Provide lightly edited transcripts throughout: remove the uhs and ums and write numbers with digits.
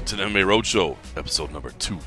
to the MMA Roadshow, episode number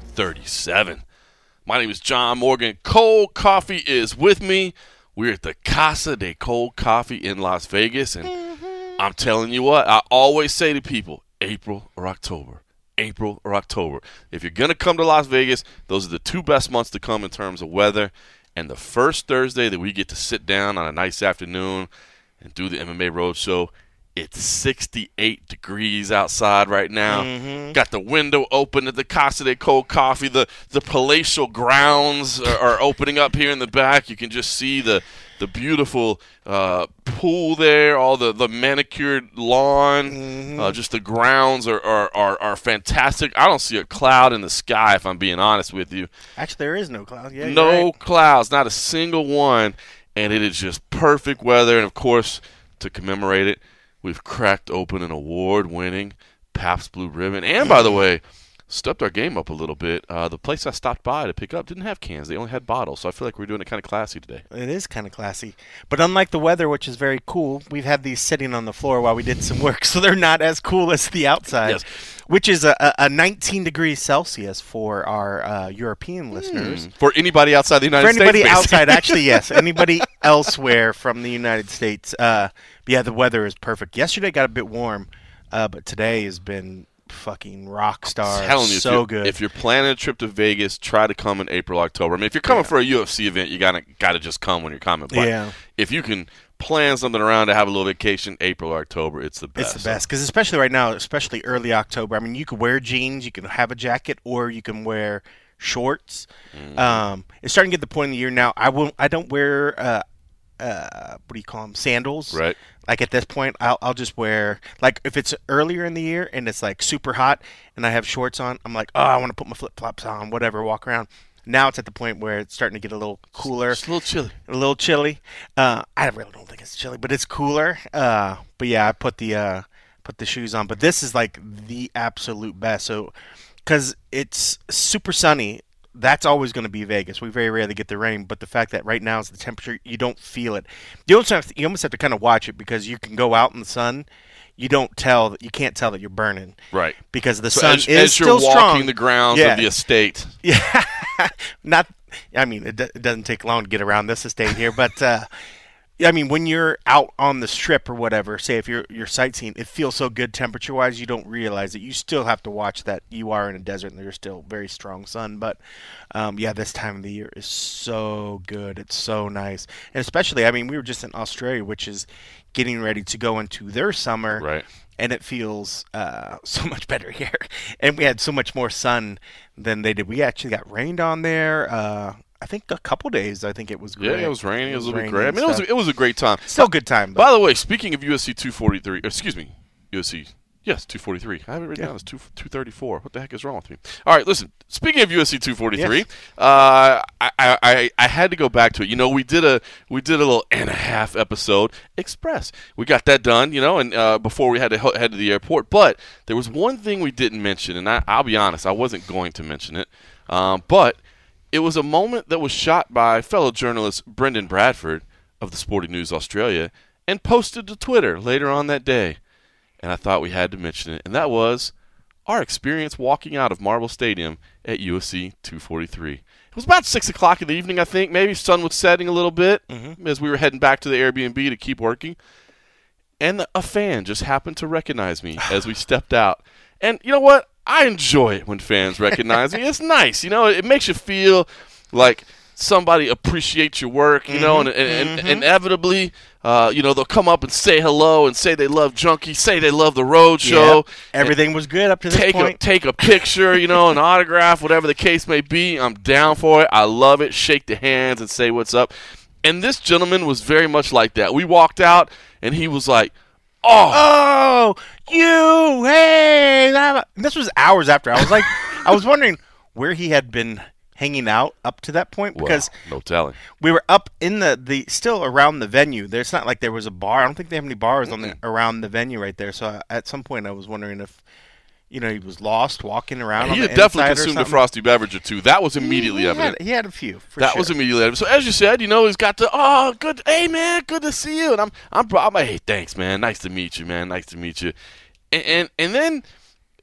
237. My name is John Morgan. Cold Coffee is with me. We're at the Casa de Cold Coffee in Las Vegas, and I'm telling you what, I always say to people, April or October. April or October. If you're going to come to Las Vegas, those are the two best months to come in terms of weather. And the first Thursday that we get to sit down on a nice afternoon and do the MMA Roadshow, it's 68 degrees outside right now. Got the window open at the Casa de Cold Coffee. The palatial grounds are opening up here in the back. You can just see the beautiful pool there, all the manicured lawn. Just the grounds are fantastic. I don't see a cloud in the sky, if I'm being honest with you. Actually, there is no cloud. Yeah, no clouds, not a single one. And it is just perfect weather. And, of course, to commemorate it, we've cracked open an award-winning Pabst Blue Ribbon. And, by the way, stepped our game up a little bit. The place I stopped by to pick up didn't have cans. They only had bottles. So I feel like we're doing it kind of classy today. It is kind of classy. But unlike the weather, which is very cool, we've had these sitting on the floor while we did some work. So they're not as cool as the outside, Yes. which is a 19 degrees Celsius for our European listeners. For anybody outside the United For States. anybody outside, actually, yes. Anybody elsewhere from the United States. Yeah, the weather is perfect. Yesterday got a bit warm, but today has been fucking rock star. I'm telling you, so good. If you're planning a trip to Vegas, try to come in April, October. I mean, if you're coming for a UFC event, you gotta just come when you're coming. But if you can plan something around to have a little vacation, April or October, it's the best. It's the best because especially right now, especially early October. I mean, you could wear jeans, you can have a jacket, or you can wear shorts. It's starting to get the point in the year now. I don't wear what do you call them? Sandals. Right. Like at this point, I'll just wear, like if it's earlier in the year and it's like super hot and I have shorts on, I'm like, oh, I want to put my flip flops on, whatever, walk around. Now it's at the point where it's starting to get a little cooler. It's a little chilly. A little chilly. I really don't think it's chilly, but it's cooler. But yeah, I put the shoes on. But this is like the absolute best. So, because it's super sunny. That's always going to be Vegas. We very rarely get the rain, but the fact that right now is the temperature, you don't feel it. You almost have to kind of watch it because you can go out in the sun. You can't tell that you're burning. Right. Because the sun is as still you're strong. walking the grounds of the estate. Yeah. It doesn't take long to get around this estate here, but I mean, when you're out on the strip or whatever, say if you're sightseeing, it feels so good temperature-wise, you don't realize it. You still have to watch that you are in a desert and there's still very strong sun. But, this time of the year is so good. It's so nice. And especially, I mean, we were just in Australia, which is getting ready to go into their summer. Right. And it feels so much better here. And we had so much more sun than they did. We actually got rained on there. I think a couple days. I think it was great. Yeah, it was raining. It was a little bit great. I mean, it was a great time. Still a good time. By the way, speaking of UFC 243, UFC, yes, 243. I have it written down as 234. What the heck is wrong with me? All right, listen. Speaking of UFC 243, I had to go back to it. You know, we did a little and a half episode Express. We got that done, and before we had to head to the airport. But there was one thing we didn't mention, and I'll be honest, I wasn't going to mention it, but it was a moment that was shot by fellow journalist Brendan Bradford of the Sporting News Australia and posted to Twitter later on that day. And I thought we had to mention it. And that was our experience walking out of Marble Stadium at UFC 243. It was about 6 o'clock in the evening, I think. Maybe sun was setting a little bit as we were heading back to the Airbnb to keep working. And a fan just happened to recognize me as we stepped out. And you know what? I enjoy it when fans recognize me. It's nice, it makes you feel like somebody appreciates your work, and inevitably, they'll come up and say hello and say they love Junkie, say they love the road show. Yep. Everything was good up to this point. Take a picture, an autograph, whatever the case may be. I'm down for it. I love it. Shake the hands and say what's up. And this gentleman was very much like that. We walked out, and he was like, Oh, you, hey. This was hours after. I was wondering where he had been hanging out up to that point because no telling. We were up in the still around the venue. There's not like there was a bar. I don't think they have any bars around the venue right there. So at some point I was wondering if he was lost walking around. He had definitely consumed a frosty beverage or two. That was immediately evident. He had a few. That was immediately evident. So as you said, he's got the good. Hey man, good to see you. And I'm like, hey, thanks man, nice to meet you, man, nice to meet you. And then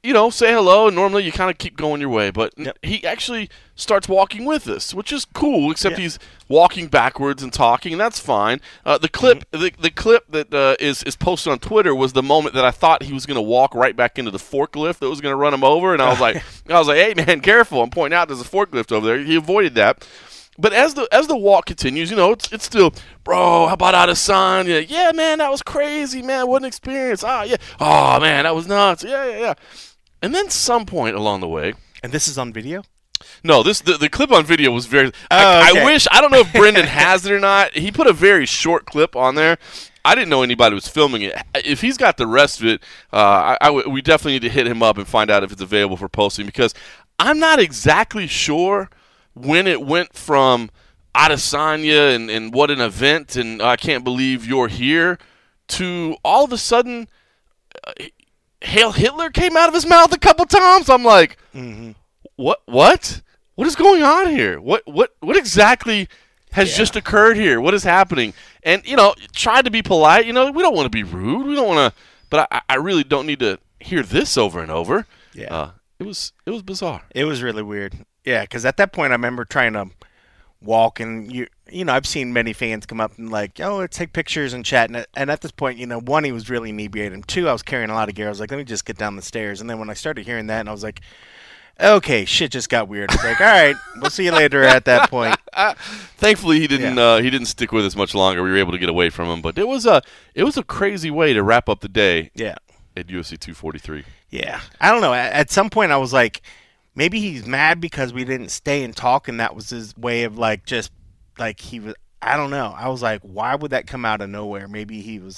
say hello, and normally you kind of keep going your way. But Yep. he actually starts walking with us, which is cool, except Yeah. he's walking backwards and talking, and that's fine. The clip the clip that is posted on Twitter was the moment that I thought he was going to walk right back into the forklift that was going to run him over, and I was like, hey, man, careful. I'm pointing out there's a forklift over there. He avoided that. But as the walk continues, it's still, bro, how about Adesanya? Yeah, man, that was crazy, man. What an experience. Yeah. Oh, man, that was nuts. Yeah. And then some point along the way. And this is on video? No, the clip on video was very. Okay. I don't know if Brendan has it or not. He put a very short clip on there. I didn't know anybody was filming it. If he's got the rest of it, we definitely need to hit him up and find out if it's available for posting, because I'm not exactly sure when it went from Adesanya and what an event and I can't believe you're here to all of a sudden Hail Hitler came out of his mouth a couple times. I'm like, what is going on here? What exactly has just occurred here? What is happening? And tried to be polite. We don't want to be rude. We don't want to, but I really don't need to hear this over and over. Yeah. It was bizarre. It was really weird. Yeah, because at that point I remember trying to walk, and I've seen many fans come up and like, oh, let's take pictures and chat. And at this point, one, he was really inebriated. And two, I was carrying a lot of gear. I was like, let me just get down the stairs. And then when I started hearing that, and I was like, okay, shit just got weird. I was like, all right, we'll see you later at that point. Thankfully, he didn't stick with us much longer. We were able to get away from him. But it was a crazy way to wrap up the day. Yeah. At UFC 243. Yeah. I don't know. At some point, I was like, maybe he's mad because we didn't stay and talk, and that was his way of just he was. I don't know. I was like, why would that come out of nowhere? Maybe he was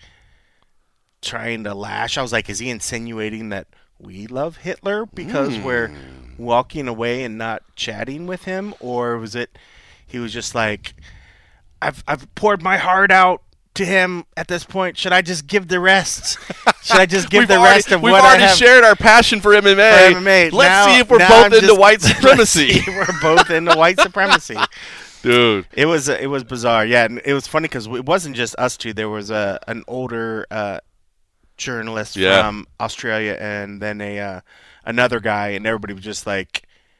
trying to lash. I was like, is he insinuating that we love Hitler because we're walking away and not chatting with him, or was it he was just like, I've poured my heart out to him at this point. Should I just give the rest? Should I just give the rest of what I have? We've already shared our passion for MMA. Let's see if we're both into white supremacy. We're both into white supremacy. Dude. It was bizarre. Yeah, and it was funny because it wasn't just us two. There was an older journalist from Australia, and then another guy, and everybody was just like,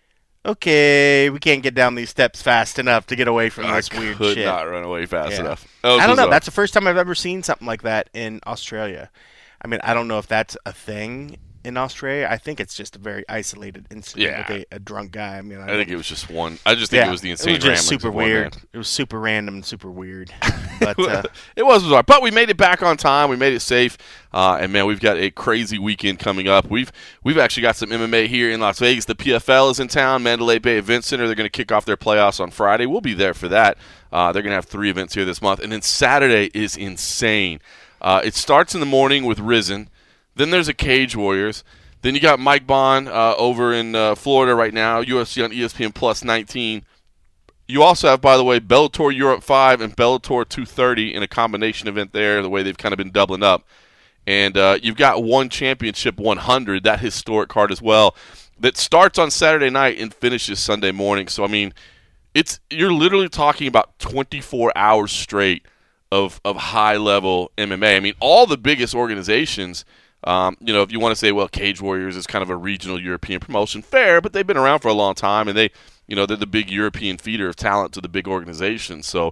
okay, we can't get down these steps fast enough to get away from this weird shit. I could not run away fast enough. I don't know. That's the first time I've ever seen something like that in Australia. I mean, I don't know if that's a thing in Australia. I think it's just a very isolated incident with a drunk guy. I mean, I think it was just one. I just think it was the insane ramblings. It was just super weird. It was super random and super weird. But it was bizarre. But we made it back on time. We made it safe. And man, we've got a crazy weekend coming up. We've actually got some MMA here in Las Vegas. The PFL is in town. Mandalay Bay Event Center. They're going to kick off their playoffs on Friday. We'll be there for that. They're going to have 3 events here this month, and then Saturday is insane. It starts in the morning with Risen. Then there's a Cage Warriors. Then you got Mike Bond over in Florida right now, UFC on ESPN Plus 19. You also have, by the way, Bellator Europe 5 and Bellator 230 in a combination event there, the way they've kind of been doubling up. And you've got One Championship 100, that historic card as well, that starts on Saturday night and finishes Sunday morning. So, I mean, you're literally talking about 24 hours straight of high-level MMA. I mean, all the biggest organizations, if you want to say, well, Cage Warriors is kind of a regional European promotion, fair, but they've been around for a long time, and they're the big European feeder of talent to the big organizations. So,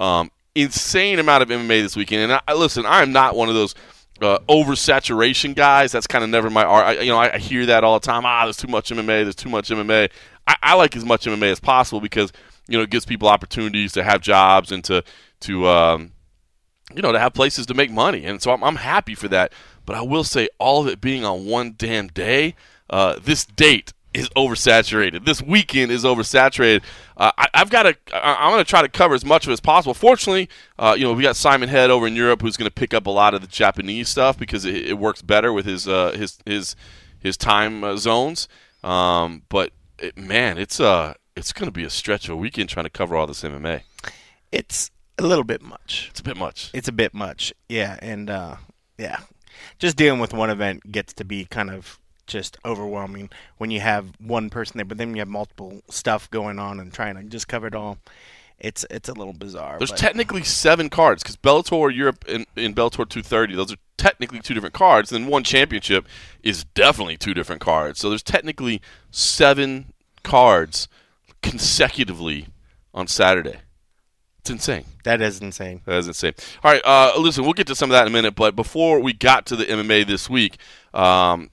insane amount of MMA this weekend. And listen, I'm not one of those oversaturation guys. That's kind of never my art. I hear that all the time. There's too much MMA. There's too much MMA. I like as much MMA as possible because it gives people opportunities to have jobs and to have places to make money. And so I'm happy for that. But I will say, all of it being on one damn day, this date is oversaturated. This weekend is oversaturated. I'm going to try to cover as much of it as possible. Fortunately, we got Simon Head over in Europe who's going to pick up a lot of the Japanese stuff because it works better with his time zones. But it's going to be a stretch of a weekend trying to cover all this MMA. It's a little bit much. It's a bit much. It's a bit much. Yeah, and just dealing with one event gets to be kind of just overwhelming when you have one person there, but then you have multiple stuff going on and trying to just cover it all. it's a little bizarre. There's technically 7 cards because Bellator Europe and Bellator 230, those are technically 2 different cards. And then one championship is definitely 2 different cards. So there's technically 7 cards consecutively on Saturday. It's insane. That is insane. That is insane. All right, listen, we'll get to some of that in a minute. But before we got to the MMA this week, I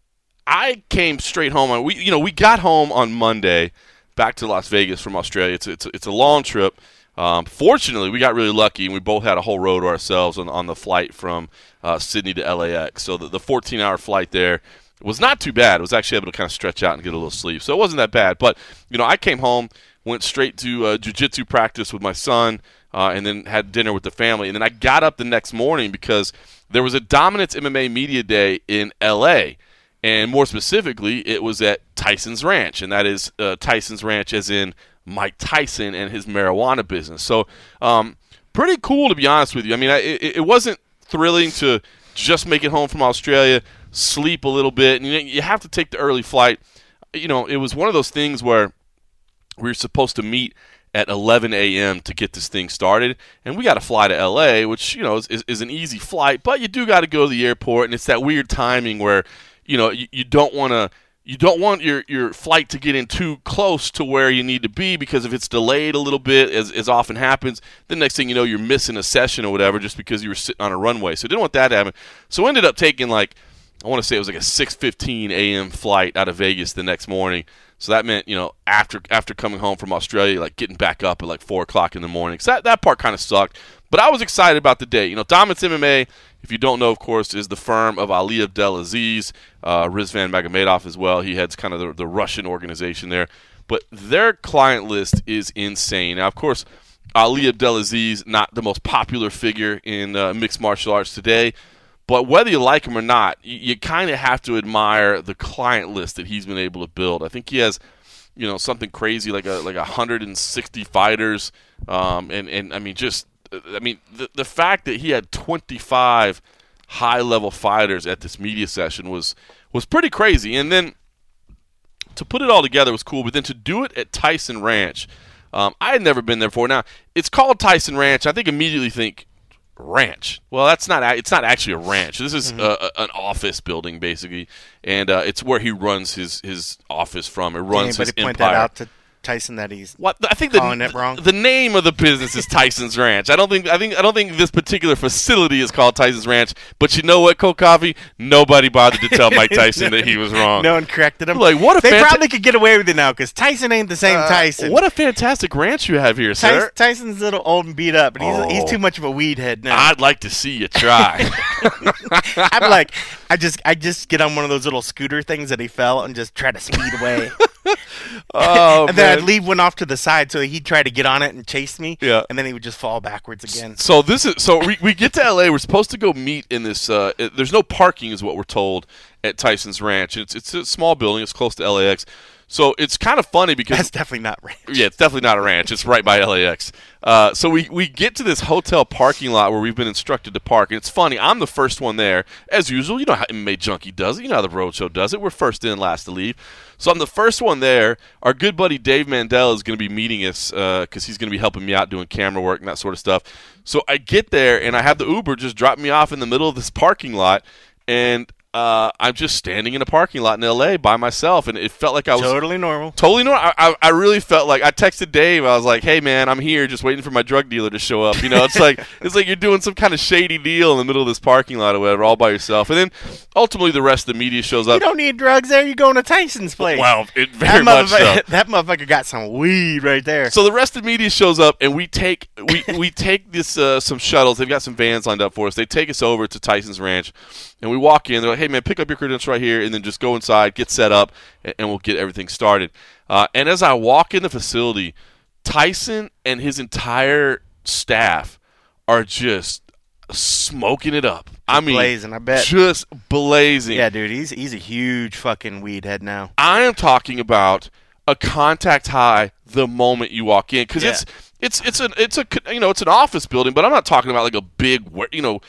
came straight home. We got home on Monday, back to Las Vegas from Australia. It's a long trip. Fortunately, we got really lucky, and we both had a whole row to ourselves on the flight from Sydney to LAX. So the 14-hour flight there was not too bad. I was actually able to kind of stretch out and get a little sleep. So it wasn't that bad. But, I came home, went straight to jiu-jitsu practice with my son, and then had dinner with the family. And then I got up the next morning because there was a Dominance MMA Media Day in L.A., and more specifically, it was at Tyson's Ranch, and that is Tyson's Ranch as in Mike Tyson and his marijuana business. So pretty cool, to be honest with you. I mean, it wasn't thrilling to just make it home from Australia, sleep a little bit, and you have to take the early flight. It was one of those things where we were supposed to meet at 11 a.m. to get this thing started, and we got to fly to L.A., which is an easy flight, but you do got to go to the airport, and it's that weird timing where you don't want your flight to get in too close to where you need to be, because if it's delayed a little bit, as often happens, the next thing you know, you're missing a session or whatever just because you were sitting on a runway. So didn't want that to happen. So ended up taking I want to say it was a 6:15 a.m. flight out of Vegas the next morning. So that meant, after coming home from Australia, getting back up at 4 o'clock in the morning. So that part kind of sucked. But I was excited about the day. Dominance MMA, if you don't know, of course, is the firm of Ali Abdelaziz, Rizvan Magomedov as well. He heads kind of the Russian organization there. But their client list is insane. Now, of course, Ali Abdelaziz, not the most popular figure in mixed martial arts today. But whether you like him or not, you kind of have to admire the client list that he's been able to build. I think he has, something crazy like 160 fighters, and I mean the fact that he had 25 high-level fighters at this media session was pretty crazy. And then to put it all together was cool, but then to do it at Tyson Ranch, I had never been there before. Now it's called Tyson Ranch. I immediately think ranch. Well, it's not actually a ranch. This is an office building, basically, and it's where he runs his office from. It runs his empire. Point that out to Tyson that he's I think calling it wrong? The name of the business is Tyson's Ranch. I don't think this particular facility is called Tyson's Ranch. But you know what, Cold Coffee? Nobody bothered to tell Mike Tyson that he was wrong. No one corrected him. They probably could get away with it now because Tyson ain't the same Tyson. What a fantastic ranch you have here, sir. Tyson's a little old and beat up, and he's too much of a weed head now. I'd like to see you try. I'm like, I just get on one of those little scooter things that he fell and just try to speed away. And then I'd leave one off to the side so he'd try to get on it and chase me. Yeah. And then he would just fall backwards again. So we get to LA. We're supposed to go meet in this. There's no parking, is what we're told, at Tyson's Ranch. It's a small building. It's close to LAX. So it's kind of funny because that's definitely not ranch. Yeah, it's definitely not a ranch. It's right by LAX. So we get to this hotel parking lot where we've been instructed to park, and it's funny. I'm the first one there, as usual. You know how MMA Junkie does it. You know how the Roadshow does it. We're first in, last to leave. So I'm the first one there. Our good buddy Dave Mandel is going to be meeting us because he's going to be helping me out doing camera work and that sort of stuff. So I get there, and I have the Uber just drop me off in the middle of this parking lot, and I'm just standing in a parking lot in L.A. by myself, and it felt like I was totally normal. Totally normal. I really felt like I texted Dave. I was like, "Hey, man, I'm here, just waiting for my drug dealer to show up." It's like you're doing some kind of shady deal in the middle of this parking lot or whatever, all by yourself. And then ultimately, the rest of the media shows up. You don't need drugs there. You're going to Tyson's place. Well, very much so. That motherfucker got some weed right there. So the rest of the media shows up, and we take this some shuttles. They've got some vans lined up for us. They take us over to Tyson's Ranch. And we walk in. They're like, "Hey, man, pick up your credentials right here, and then just go inside, get set up, and we'll get everything started." And as I walk in the facility, Tyson and his entire staff are just smoking it up. Blazing, I bet. Just blazing. Yeah, dude, he's a huge fucking weed head now. I am talking about a contact high the moment you walk in, because it's an office building, but I'm not talking about like a big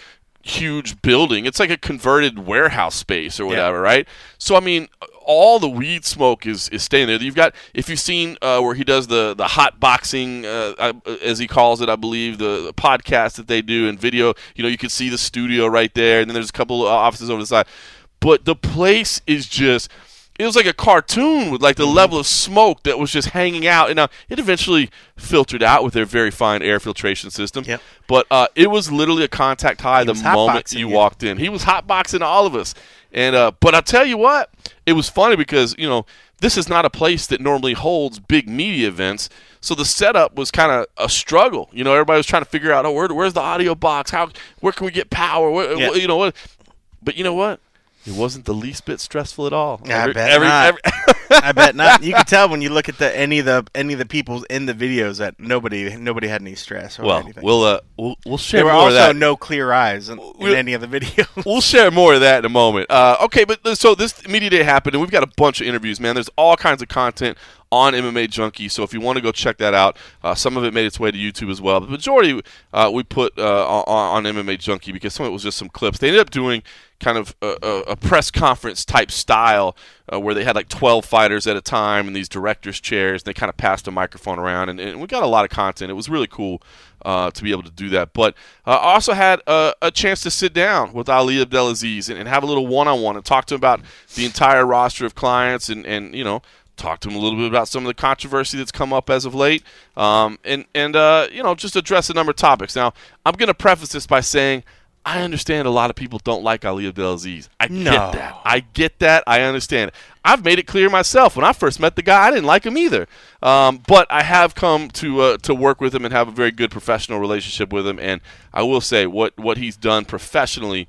huge building. It's like a converted warehouse space or whatever, right? So, I mean, all the weed smoke is staying there. You've got, if you've seen where he does the hot boxing, as he calls it, I believe, the podcast that they do and video, you can see the studio right there, and then there's a couple of offices over the side. But the place is just, it was like a cartoon with like the level of smoke that was just hanging out. And now it eventually filtered out with their very fine air filtration system. Yep. But it was literally a contact high the moment you walked in. He was hotboxing all of us. And but I'll tell you what, it was funny because, this is not a place that normally holds big media events. So the setup was kind of a struggle. Everybody was trying to figure out, where's the audio box? Where can we get power? What? But you know what? It wasn't the least bit stressful at all. I bet not. I bet not. You can tell when you look at any of the people in the videos that nobody had any stress or anything. We'll share more of that. There were also no clear eyes in any of the videos. We'll share more of that in a moment. Okay, but so this media day happened, and we've got a bunch of interviews, man. There's all kinds of content on MMA Junkie, so if you want to go check that out, some of it made its way to YouTube as well. But the majority we put on MMA Junkie because some of it was just some clips. They ended up doing kind of a press conference type style where they had like 12 fighters at a time in these directors' chairs. And they kind of passed a microphone around, and we got a lot of content. It was really cool to be able to do that. But I also had a chance to sit down with Ali Abdelaziz and have a little one-on-one and talk to him about the entire roster of clients and talk to him a little bit about some of the controversy that's come up as of late, and just address a number of topics. Now, I'm going to preface this by saying I understand a lot of people don't like Ali Abdelaziz. I get that. I understand it. I've made it clear myself. When I first met the guy, I didn't like him either. But I have come to work with him and have a very good professional relationship with him. And I will say what he's done professionally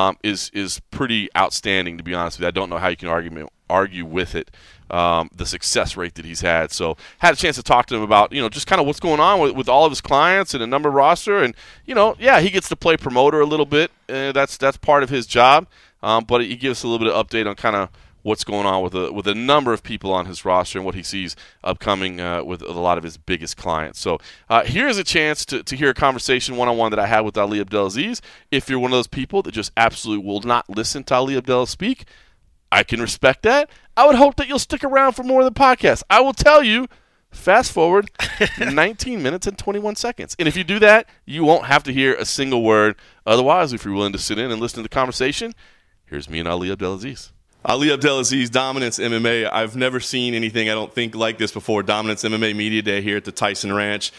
is pretty outstanding, to be honest with you. I don't know how you can argue with it. The success rate that he's had. So had a chance to talk to him about, just kind of what's going on with all of his clients and a number roster. And, he gets to play promoter a little bit. That's part of his job. But he gives us a little bit of update on kind of what's going on with a number of people on his roster and what he sees upcoming with a lot of his biggest clients. So here's a chance to hear a conversation one-on-one that I had with Ali Abdelaziz. If you're one of those people that just absolutely will not listen to Ali Abdelaziz speak, I can respect that. I would hope that you'll stick around for more of the podcast. I will tell you, fast forward 19 minutes and 21 seconds. And if you do that, you won't have to hear a single word. Otherwise, if you're willing to sit in and listen to the conversation, here's me and Ali Abdelaziz. Ali Abdelaziz, Dominance MMA. I've never seen anything, I don't think, like this before. Dominance MMA Media Day here at the Tyson Ranch.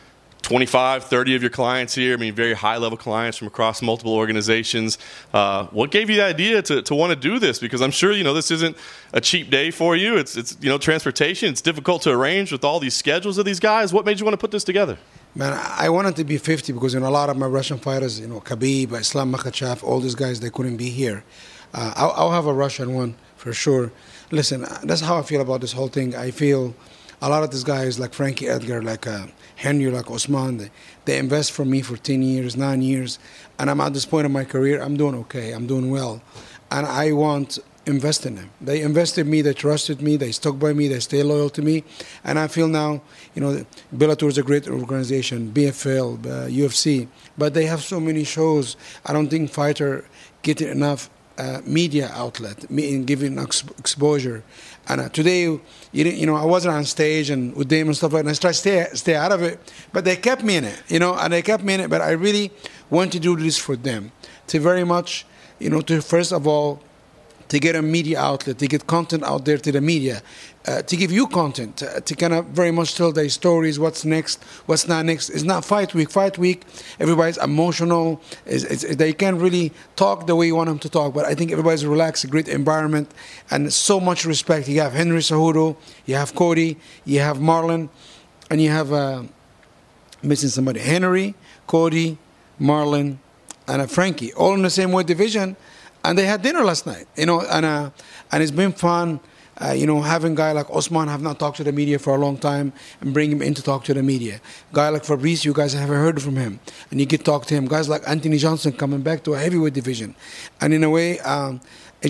25, 30 of your clients here. I mean, very high-level clients from across multiple organizations. What gave you the idea to want to do this? Because I'm sure, this isn't a cheap day for you. It's transportation. It's difficult to arrange with all these schedules of these guys. What made you want to put this together? Man, I wanted to be 50 because, a lot of my Russian fighters, Khabib, Islam Makhachev, all these guys, they couldn't be here. I'll have a Russian one for sure. Listen, that's how I feel about this whole thing. I feel a lot of these guys like Frankie Edgar, like Henry, like Osman, they invest for me for 10 years, 9 years, and I'm at this point in my career, I'm doing okay, I'm doing well, and I want to invest in them. They invested in me, they trusted me, they stuck by me, they stay loyal to me, and I feel now, Bellator is a great organization, BFL, UFC, but they have so many shows. I don't think fighter get enough media outlet, giving exposure. And today, I wasn't on stage and with them and stuff like that. And I tried to stay out of it, but they kept me in it, and they kept me in it. But I really want to do this for them, to very much, to first of all, to get a media outlet, to get content out there to the media, to give you content, to kind of very much tell their stories, what's next, what's not next. It's not fight week. Fight week, everybody's emotional. They can't really talk the way you want them to talk, but I think everybody's relaxed, a great environment, and so much respect. You have Henry Cejudo, you have Cody, you have Marlon, and you have, missing somebody, Henry, Cody, Marlon, and Frankie, all in the same weight division. And they had dinner last night, and it's been fun, having a guy like Osman have not talked to the media for a long time and bring him in to talk to the media. Guy like Fabrice, you guys haven't heard from him, and you get to talk to him. Guys like Anthony Johnson coming back to a heavyweight division, and in a way, I'm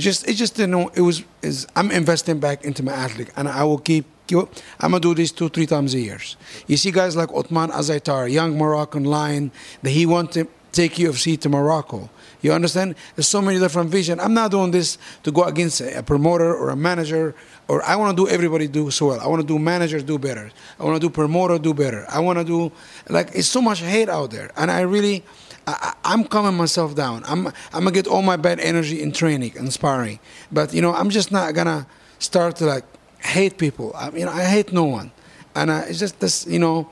investing back into my athlete, and I will keep. I'm going to do this 2-3 times a year. You see guys like Othman Azaitar, young Moroccan lion, that he wants take UFC to Morocco. You understand? There's so many different visions. I'm not doing this to go against a promoter or a manager, or I want to do everybody do so well. I want to do managers do better. I want to do promoter do better. I want to do, like, it's so much hate out there. And I'm calming myself down. I'm gonna get all my bad energy in training and sparring. But, I'm just not gonna start to, like, hate people. I hate no one. And it's just this,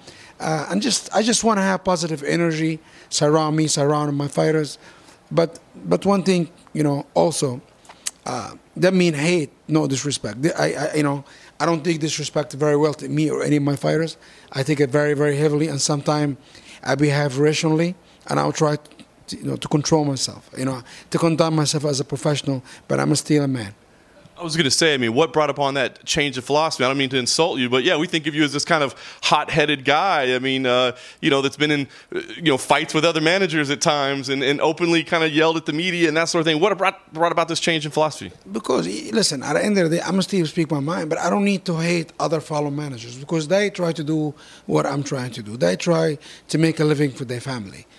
I just want to have positive energy surround my fighters. But one thing, also, that mean hate, no disrespect. I don't take disrespect very well to me or any of my fighters. I take it very, very heavily, and sometimes I behave rationally, and I'll try to control myself, to conduct myself as a professional, but I'm still a man. I was going to say, what brought upon that change of philosophy? I don't mean to insult you, but yeah, we think of you as this kind of hot-headed guy. That's been in, fights with other managers at times and openly kind of yelled at the media and that sort of thing. What brought about this change in philosophy? Because, listen, at the end of the day, I'm still speak my mind, but I don't need to hate other fellow managers because they try to do what I'm trying to do. They try to make a living for their family.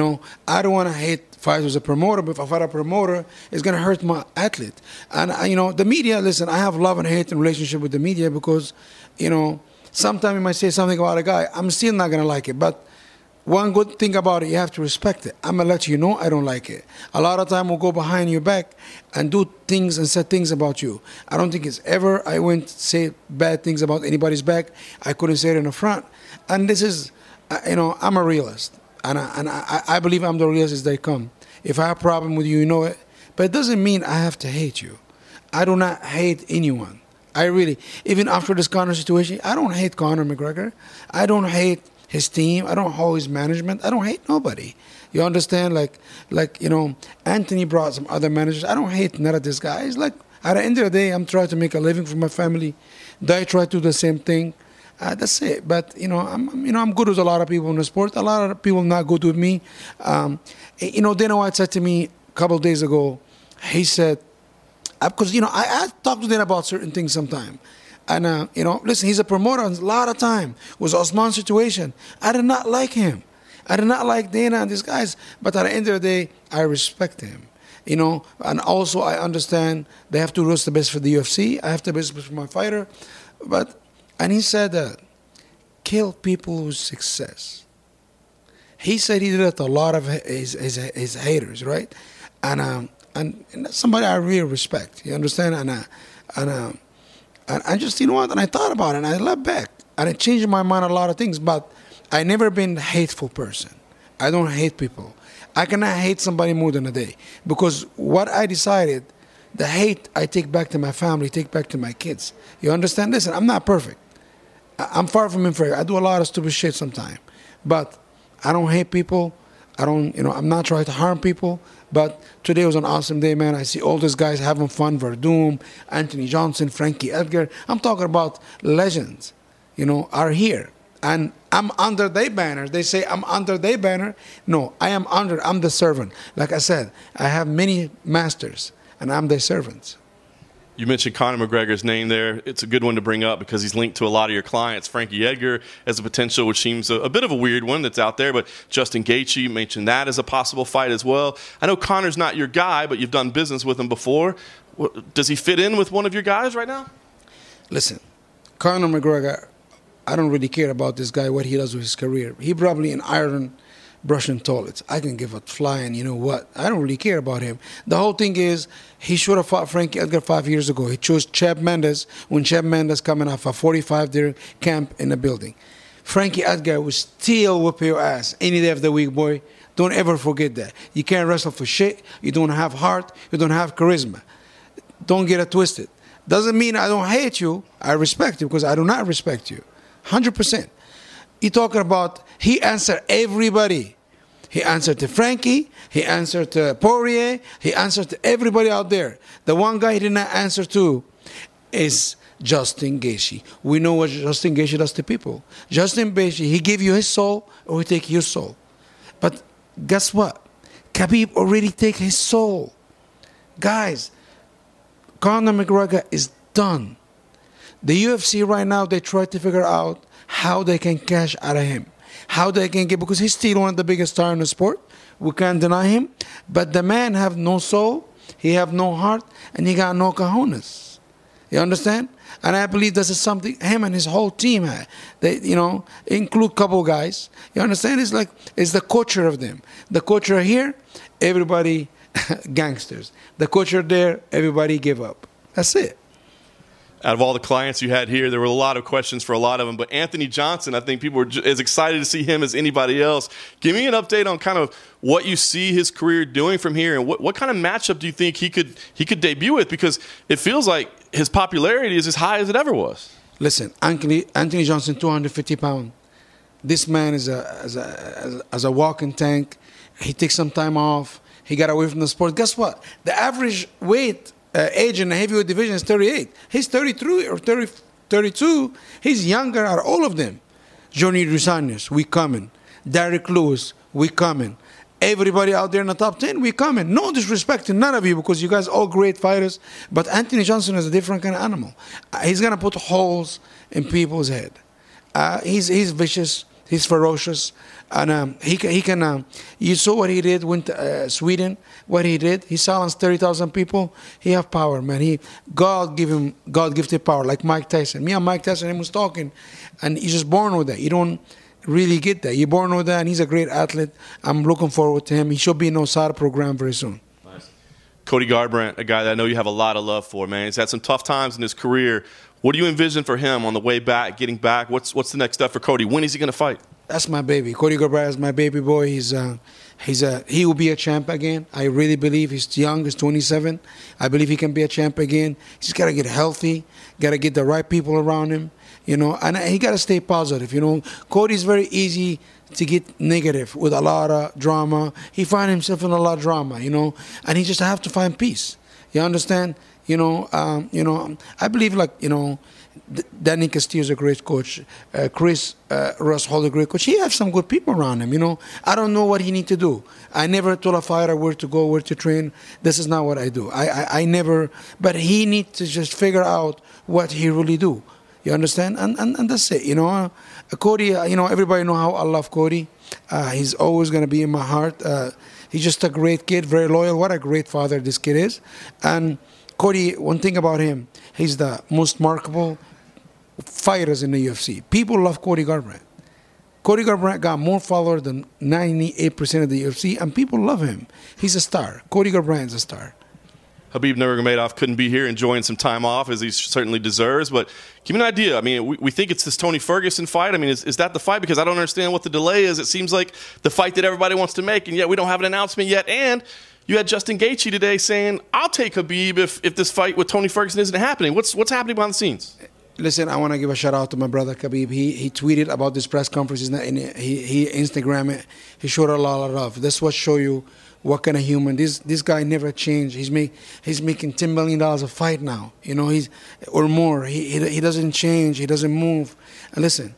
I don't want to fight with a promoter, but if I fight a promoter, it's going to hurt my athlete. And, the media, listen, I have love and hate in relationship with the media because, sometimes you might say something about a guy, I'm still not going to like it. But one good thing about it, you have to respect it. I'm going to let you know I don't like it. A lot of time we'll go behind your back and do things and say things about you. I don't think it's ever I went to say bad things about anybody's back. I couldn't say it in the front. And this is, I'm a realist. And I believe I'm the realest as they come. If I have a problem with you, you know it. But it doesn't mean I have to hate you. I do not hate anyone. Even after this Conor situation, I don't hate Conor McGregor. I don't hate his team. I don't hate his management. I don't hate nobody. You understand? Like Anthony brought some other managers. I don't hate none of these guys. Like, at the end of the day, I'm trying to make a living for my family. They try to do the same thing. That's it. But I'm good with a lot of people in the sport. A lot of people not good with me. Dana White said to me a couple of days ago. He said, because I talk to Dana about certain things sometimes. And listen, he's a promoter. A lot of time was Osman situation. I did not like him. I did not like Dana and these guys. But at the end of the day, I respect him. And also I understand they have to do what's the best for the UFC. I have to do the best for my fighter. And he said that kill people with success. He said he did it to a lot of his haters, right? And that's somebody I really respect. You understand? And I just, and I thought about it, and I left back. And it changed my mind a lot of things, but I never been a hateful person. I don't hate people. I cannot hate somebody more than a day. Because what I decided, the hate I take back to my family, take back to my kids. You understand? Listen, I'm not perfect. I'm far from inferior. I do a lot of stupid shit sometimes. But I don't hate people. I'm not trying to harm people. But today was an awesome day, man. I see all these guys having fun. Verdum, Anthony Johnson, Frankie Edgar. I'm talking about legends, are here. And I'm under their banners. They say I'm under their banner. No, I'm the servant. Like I said, I have many masters, and I'm their servants. You mentioned Conor McGregor's name there. It's a good one to bring up because he's linked to a lot of your clients. Frankie Edgar as a potential, which seems a bit of a weird one that's out there, but Justin Gaethje, you mentioned that as a possible fight as well. I know Conor's not your guy, but you've done business with him before. Does he fit in with one of your guys right now? Listen, Conor McGregor, I don't really care about this guy, what he does with his career. He probably in Ireland brushing toilets. I can give a flying, you know what? I don't really care about him. The whole thing is, he should have fought Frankie Edgar 5 years ago. He chose Cheb Mendes when Cheb Mendes coming off a 45-day camp in the building. Frankie Edgar will still whip your ass any day of the week, boy. Don't ever forget that. You can't wrestle for shit. You don't have heart. You don't have charisma. Don't get it twisted. Doesn't mean I don't hate you. I respect you because I do not respect you. 100%. You're talking about he answered everybody. He answered to Frankie. He answered to Poirier. He answered to everybody out there. The one guy he did not answer to is Justin Gaethje. We know what Justin Gaethje does to people. Justin Gaethje, he give you his soul or he take your soul. But guess what? Khabib already take his soul. Guys, Conor McGregor is done. The UFC right now, they try to figure out how they can cash out of him. How they can get, because he's still one of the biggest stars in the sport. We can't deny him. But the man have no soul, he have no heart, and he got no cojones. You understand? And I believe this is something him and his whole team had. They, include couple guys. You understand? It's the culture of them. The culture here, everybody gangsters. The culture there, everybody give up. That's it. Out of all the clients you had here, there were a lot of questions for a lot of them. But Anthony Johnson, I think people were as excited to see him as anybody else. Give me an update on kind of what you see his career doing from here, and what kind of matchup do you think he could debut with? Because it feels like his popularity is as high as it ever was. Listen, Anthony Johnson, 250 pounds. This man is a walking tank. He takes some time off. He got away from the sport. Guess what? The average weight age in the heavyweight division is 38. He's 33 or 32. He's younger out of all of them. Johnny Rosanius, we coming. Derek Lewis, we coming. Everybody out there in the top 10, we coming. No disrespect to none of you, because you guys are all great fighters. But Anthony Johnson is a different kind of animal. He's going to put holes in people's head. He's vicious. He's ferocious. And he can. You saw what he did with Sweden. What he did. He silenced 30,000 people. He have power, man. God gifted power, like Mike Tyson. Me and Mike Tyson, he was talking, and he's just born with that. You don't really get that. You're born with that, and he's a great athlete. I'm looking forward to him. He should be in OSADA program very soon. Nice. Cody Garbrandt, a guy that I know you have a lot of love for, man. He's had some tough times in his career. What do you envision for him on the way back, getting back? What's the next step for Cody? When is he going to fight? That's my baby. Cody Garbrandt is my baby boy. He will be a champ again. I really believe he's young. He's 27. I believe he can be a champ again. He's got to get healthy. Got to get the right people around him. And he got to stay positive. Cody's very easy to get negative with a lot of drama. He finds himself in a lot of drama. And he just have to find peace. You understand? I believe Danny Castillo is a great coach. Chris Russ Hall is a great coach. He has some good people around him. I don't know what he need to do. I never told a fighter where to go, where to train. This is not what I do. I never. But he needs to just figure out what he really do. You understand? And that's it. Cody. Everybody know how I love Cody. He's always gonna be in my heart. He's just a great kid, very loyal. What a great father this kid is. And Cody, one thing about him, he's the most marketable fighters in the UFC. People love Cody Garbrandt. Cody Garbrandt got more followers than 98% of the UFC, and people love him. He's a star. Cody Garbrandt is a star. Khabib Nurmagomedov couldn't be here, enjoying some time off, as he certainly deserves. But give me an idea. I mean, we think it's this Tony Ferguson fight. I mean, is that the fight? Because I don't understand what the delay is. It seems like the fight that everybody wants to make, and yet we don't have an announcement yet. And you had Justin Gaethje today saying, I'll take Khabib if this fight with Tony Ferguson isn't happening. What's happening behind the scenes? Listen, I want to give a shout out to my brother Khabib. He tweeted about this press conference. He Instagrammed it. He showed a lot of love. That's what show you what kind of human. This guy never changed. He's making $10 million a fight now. He's or more. He doesn't change. He doesn't move. And listen,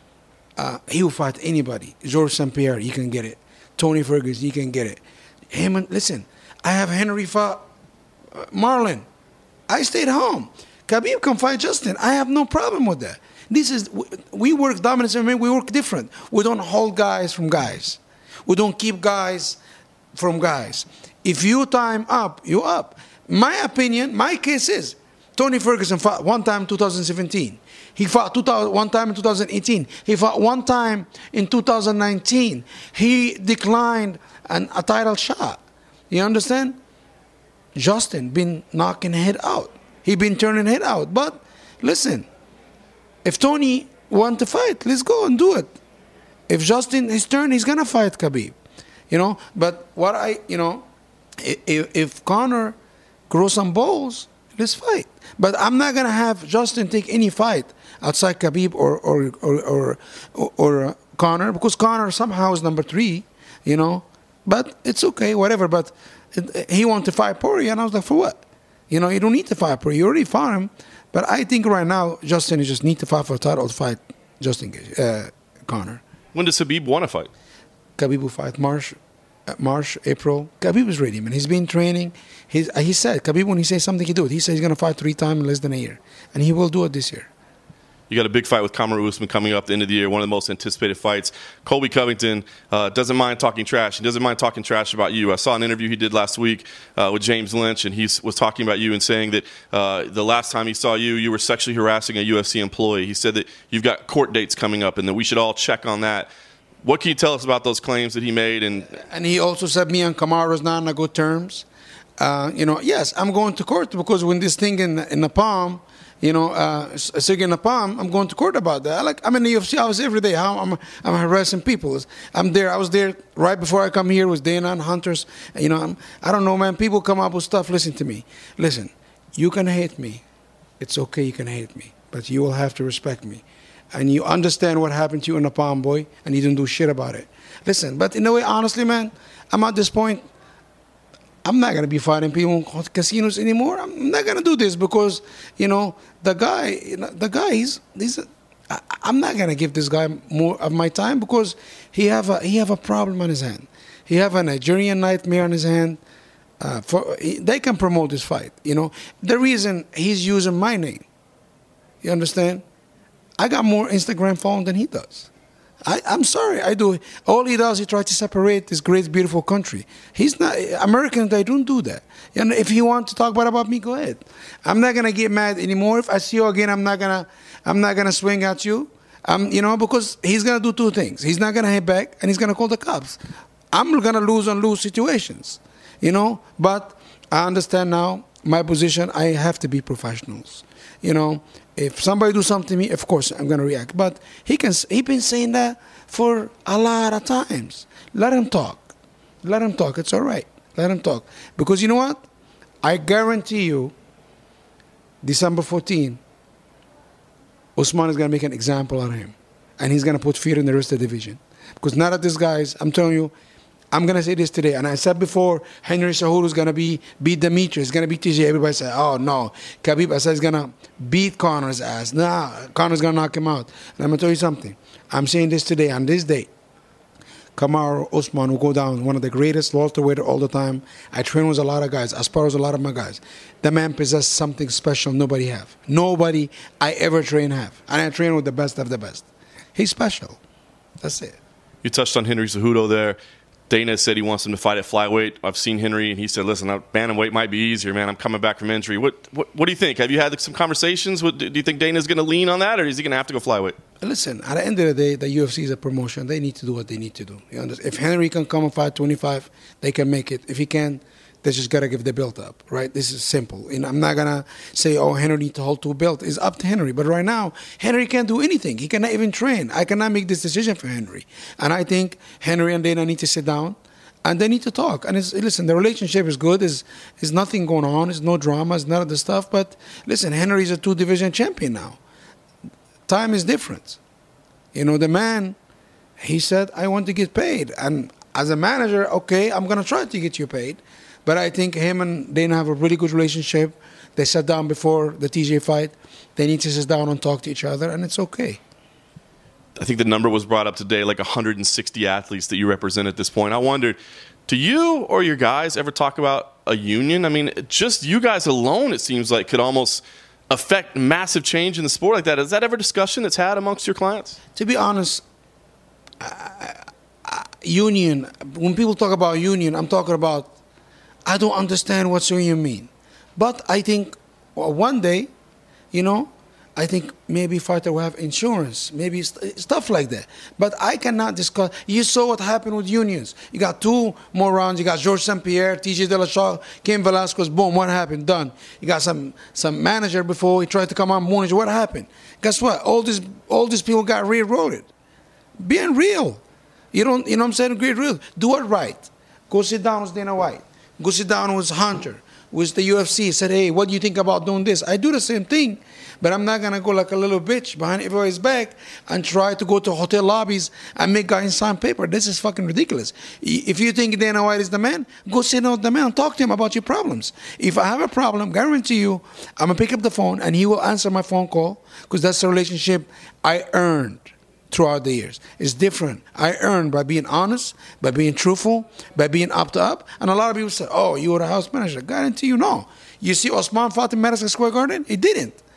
he will fight anybody. George St. Pierre, you can get it. Tony Ferguson, you can get it. Listen, I have Henry fought Marlon. I stayed home. Khabib can fight Justin. I have no problem with that. We work dominance MMA. We work different. We don't hold guys from guys. We don't keep guys from guys. If you time up, you up. My opinion, my case is Tony Ferguson fought one time in 2017. He fought one time in 2018. He fought one time in 2019. He declined a title shot. You understand? Justin been knocking head out. He been turning head out. But listen, if Tony want to fight, let's go and do it. If Justin his turn, he's gonna fight Khabib. But if Conor grows some balls, let's fight. But I'm not gonna have Justin take any fight outside Khabib or Conor, because Conor somehow is number 3. But it's okay, whatever. But he wanted to fight Poirier, and I was like, for what? You don't need to fight Poirier. You already fought him. But I think right now, Justin just need to fight for a title to fight Conor. When does Khabib want to fight? Khabib will fight March, April. Khabib is ready, man. He's been training. He said, Khabib, when he says something, he do it. He says he's going to fight 3 times in less than a year. And he will do it this year. You got a big fight with Kamaru Usman coming up at the end of the year, one of the most anticipated fights. Colby Covington doesn't mind talking trash. He doesn't mind talking trash about you. I saw an interview he did last week with James Lynch, and he was talking about you and saying that the last time he saw you, you were sexually harassing a UFC employee. He said that you've got court dates coming up and that we should all check on that. What can you tell us about those claims that he made? And he also said me and Kamaru is not on good terms. Yes, I'm going to court because when this thing in the palm, a cigarette in the palm, I'm going to court about that. I'm in the UFC. I was every day. I'm harassing people. I'm there. I was there right before I come here. Was Dana and Hunters. I don't know, man. People come up with stuff. Listen to me. Listen, you can hate me. It's okay. You can hate me, but you will have to respect me. And you understand what happened to you in the palm, boy, and you didn't do shit about it. Listen, but in a way, honestly, man, I'm at this point. I'm not going to be fighting people in casinos anymore. I'm not going to do this because, the guy, I'm not going to give this guy more of my time because he have a problem on his hand. He have a Nigerian nightmare on his hand. They can promote this fight, The reason he's using my name, you understand? I got more Instagram following than he does. I'm sorry, I do. All he does, he tries to separate this great, beautiful country. He's not Americans. They don't do that. And if he wants to talk bad about me, go ahead. I'm not gonna get mad anymore. If I see you again, I'm not gonna swing at you. Because he's gonna do two things. He's not gonna hit back, and he's gonna call the cops. I'm gonna lose on lose situations, But I understand now my position. I have to be professionals, If somebody do something to me, of course I'm going to react. But he been saying that for a lot of times. Let him talk. Let him talk. It's all right. Let him talk. Because you know what? I guarantee you, December 14, Usman is going to make an example out of him. And he's going to put fear in the rest of the division. Because none of these guys, I'm telling you, I'm going to say this today, and I said before, Henry Cejudo is going to beat Demetrius, he's going to beat TJ. Everybody said, oh, no. Khabib, I said, he's going to beat Connor's ass. Nah, Connor's going to knock him out. And I'm going to tell you something. I'm saying this today, on this day, Kamaru Usman will go down, one of the greatest welterweight all the time. I train with a lot of guys, as far as a lot of my guys. The man possesses something special nobody have. Nobody I ever train have. And I train with the best of the best. He's special. That's it. You touched on Henry Cejudo there. Dana said he wants him to fight at flyweight. I've seen Henry, and he said, listen, bantamweight might be easier, man. I'm coming back from injury. What do you think? Have you had some conversations? Do you think Dana's going to lean on that, or is he going to have to go flyweight? Listen, at the end of the day, the UFC is a promotion. They need to do what they need to do. You understand? If Henry can come and fight 25, they can make it. If he can, they just got to give the belt up, right? This is simple. I'm not going to say, oh, Henry needs to hold two belts. It's up to Henry. But right now, Henry can't do anything. He cannot even train. I cannot make this decision for Henry. And I think Henry and Dana need to sit down, and they need to talk. And listen, the relationship is good. There's nothing going on. There's no drama. It's none of the stuff. But listen, Henry's a 2-division champion now. Time is different. The man, he said, I want to get paid. And as a manager, okay, I'm going to try to get you paid. But I think him and Dana have a really good relationship. They sat down before the TJ fight. They need to sit down and talk to each other, and it's okay. I think the number was brought up today, like 160 athletes that you represent at this point. I wondered, do you or your guys ever talk about a union? I mean, just you guys alone, it seems like, could almost affect massive change in the sport like that. Is that ever discussion that's had amongst your clients? To be honest, union, when people talk about union, I'm talking about, I don't understand what union mean. But I think one day, I think maybe fighter will have insurance, maybe stuff like that. But I cannot discuss. You saw what happened with unions. You got 2 more rounds. You got Georges St-Pierre, TJ De La Chasse, Cain Velasquez. Boom, what happened? Done. You got some manager before he tried to come on manager. What happened? Guess what? All these people got railroaded. Being real. You know what I'm saying? Great real. Do it right. Go sit down with Dana White. Go sit down with Hunter, with the UFC. Said, hey, what do you think about doing this? I do the same thing, but I'm not going to go like a little bitch behind everybody's back and try to go to hotel lobbies and make guys sign paper. This is fucking ridiculous. If you think Dana White is the man, go sit down with the man and talk to him about your problems. If I have a problem, guarantee you, I'm going to pick up the phone and he will answer my phone call because that's the relationship I earned throughout the years. It's different. I earned by being honest, by being truthful, by being up to up. And a lot of people say, oh, you were a house manager. Guarantee you, no. You see Osman fought in Madison Square Garden? He didn't.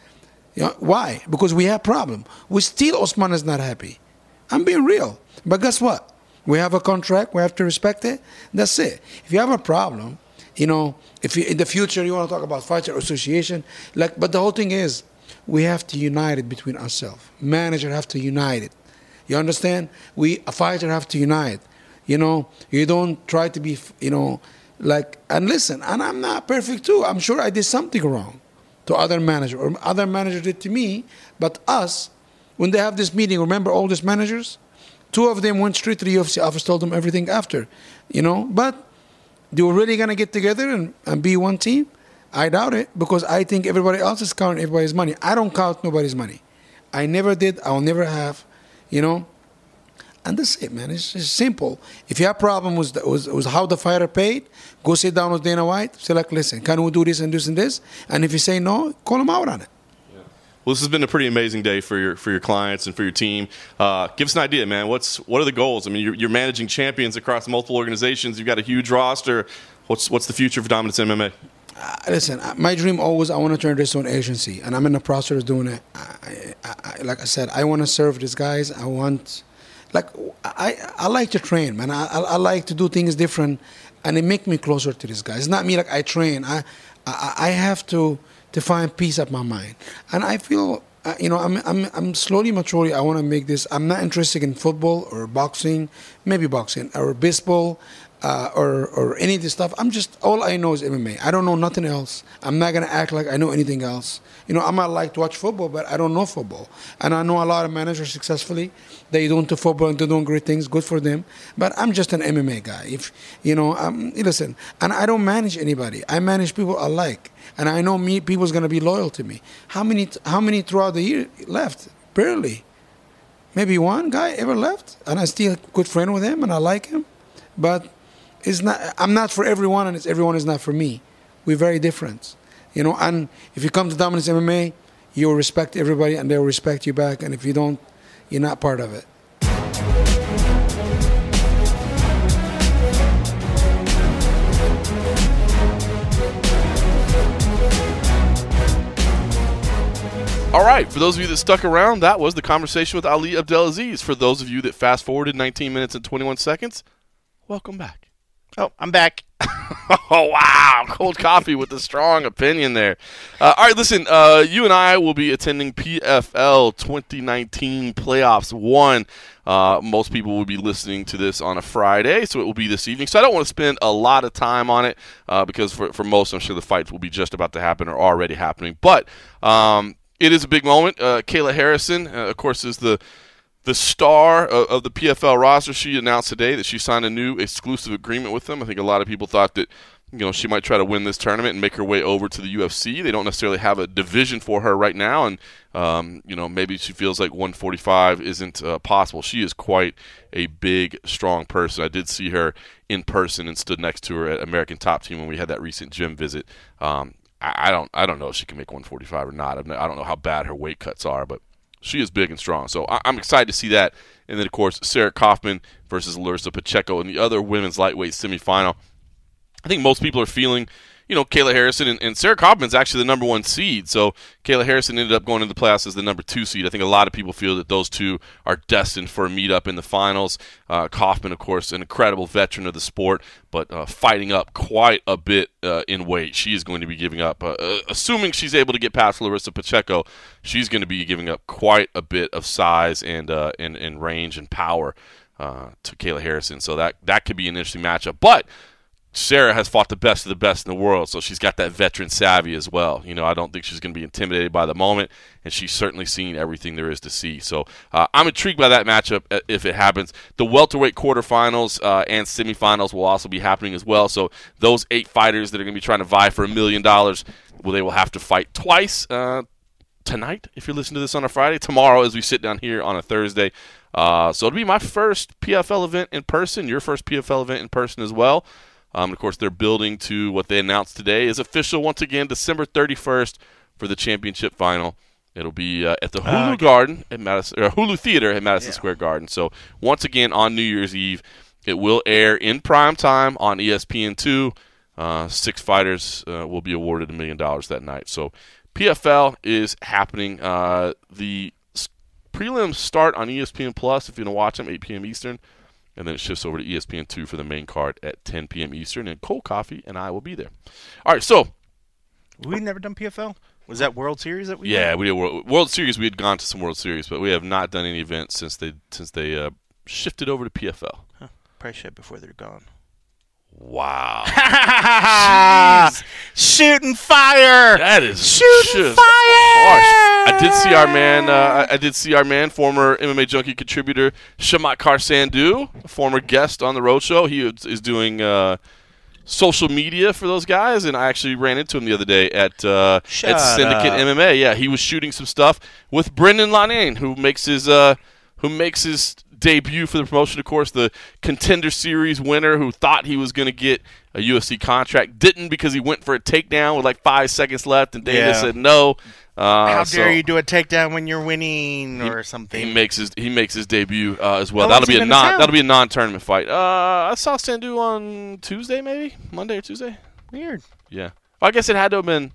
You know, why? Because we have problem. Still Usman is not happy. I'm being real. But guess what? We have a contract. We have to respect it. That's it. If you have a problem, you know, if you, in the future you want to talk about fighter association, but the whole thing is we have to unite it between ourselves. Manager have to unite it. You understand? A fighter have to unite. You know, you don't try to be, you know, and listen, and I'm not perfect too. I'm sure I did something wrong to other manager, or other manager did to me. But us, when they have this meeting, remember all these managers? 2 of them went straight to the UFC office, told them everything after, you know. But they were really going to get together and be one team? I doubt it, because I think everybody else is counting everybody's money. I don't count nobody's money. I never did. I'll never have, you know. And that's it, man. It's just simple. If you have a problem with how the fighter paid, go sit down with Dana White. Say, like, listen, can we do this and this and this? And if you say no, call him out on it. Well, this has been a pretty amazing day for your clients and for your team. Give us an idea, man. What are the goals? I mean, you're managing champions across multiple organizations. You've got a huge roster. What's the future for Dominance MMA? Listen, my dream always, I want to turn this to an agency, and I'm in the process of doing it. Like I said, I want to serve these guys. I like to train, man. I like to do things different, and it make me closer to these guys. It's not me like I train. I have to find peace of my mind, and I feel you know, I'm slowly maturing. I want to make this. I'm not interested in football or boxing, maybe boxing or baseball. Or any of this stuff. All I know is MMA. I don't know nothing else. I'm not going to act like I know anything else. You know, I might like to watch football, but I don't know football. And I know a lot of managers successfully. They do into football and they're doing great things. Good for them. But I'm just an MMA guy. If you know, listen, and I don't manage anybody. I manage people I like. And I know people's going to be loyal to me. How many throughout the year left? Barely. Maybe one guy ever left. And I still good friend with him and I like him. But I'm not for everyone, and everyone is not for me. We're very different, you know. And if you come to Dominance MMA, you'll respect everybody, and they'll respect you back. And if you don't, you're not part of it. All right, for those of you that stuck around, that was the conversation with Ali Abdelaziz. For those of you that fast-forwarded 19 minutes and 21 seconds, welcome back. Oh, I'm back. Oh, wow. Cold coffee with a strong opinion there. All right, listen, you and I will be attending PFL 2019 Playoffs 1. Most people will be listening to this on a Friday, so it will be this evening. So I don't want to spend a lot of time on it because for most, I'm sure the fights will be just about to happen or already happening. But it is a big moment. Kayla Harrison, of course, is the star of the PFL roster. She announced today that she signed a new exclusive agreement with them. I think a lot of people thought that, you know, she might try to win this tournament and make her way over to the UFC. They don't necessarily have a division for her right now, and you know, maybe she feels like 145 isn't possible. She is quite a big, strong person. I did see her in person and stood next to her at American Top Team when we had that recent gym visit. I don't know if she can make 145 or not. I don't know how bad her weight cuts are, but she is big and strong, so I'm excited to see that. And then, of course, Sarah Kaufman versus Larissa Pacheco in the other women's lightweight semifinal. I think most people are feeling, you know, Kayla Harrison and Sarah Kaufman's actually the number 1 seed. So Kayla Harrison ended up going into the playoffs as the number 2 seed. I think a lot of people feel that those two are destined for a meet-up in the finals. Kaufman, of course, an incredible veteran of the sport, but fighting up quite a bit in weight. She is going to be giving up, assuming she's able to get past Larissa Pacheco, she's going to be giving up quite a bit of size and range and power to Kayla Harrison. So that could be an interesting matchup. But Sarah has fought the best of the best in the world, so she's got that veteran savvy as well. You know, I don't think she's going to be intimidated by the moment, and she's certainly seen everything there is to see. So I'm intrigued by that matchup if it happens. The welterweight quarterfinals and semifinals will also be happening as well. So those 8 fighters that are going to be trying to vie for $1 million, well, they will have to fight twice tonight, if you're listening to this on a Friday, tomorrow as we sit down here on a Thursday. So it'll be my first PFL event in person, your first PFL event in person as well. Of course, they're building to what they announced today is official once again, December 31st for the championship final. It'll be at the Hulu Garden at Hulu Theater at Madison Square Garden. So once again on New Year's Eve, it will air in prime time on ESPN2. 6 fighters will be awarded $1 million that night. So PFL is happening. The prelims start on ESPN Plus if you want to watch them, 8 p.m. Eastern. And then it shifts over to ESPN2 for the main card at 10 p.m. Eastern. And Cold Coffee and I will be there. All right, so. We've never done PFL? Was that World Series that we Yeah, did? we did World Series. We had gone to some World Series, but we have not done any events since they shifted over to PFL. Huh. Probably should before they're gone. Wow. Shooting fire! That is Shooting just fire! harsh. I did see our man, former MMA Junkie contributor Shamakar Sandhu, a former guest on the Road Show. He is doing social media for those guys, and I actually ran into him the other day at Syndicate MMA. Yeah, he was shooting some stuff with Brendan Lanane, who makes his debut for the promotion, of course, the Contender Series winner who thought he was going to get a UFC contract, didn't because he went for a takedown with like 5 seconds left, and Davis said no. How dare you do a takedown when you're winning or something? He makes his debut as well. How That'll long's be a non-tournament fight. I saw Sandhu on Tuesday, maybe Monday or Tuesday. Weird. Yeah, well, I guess it had to have been.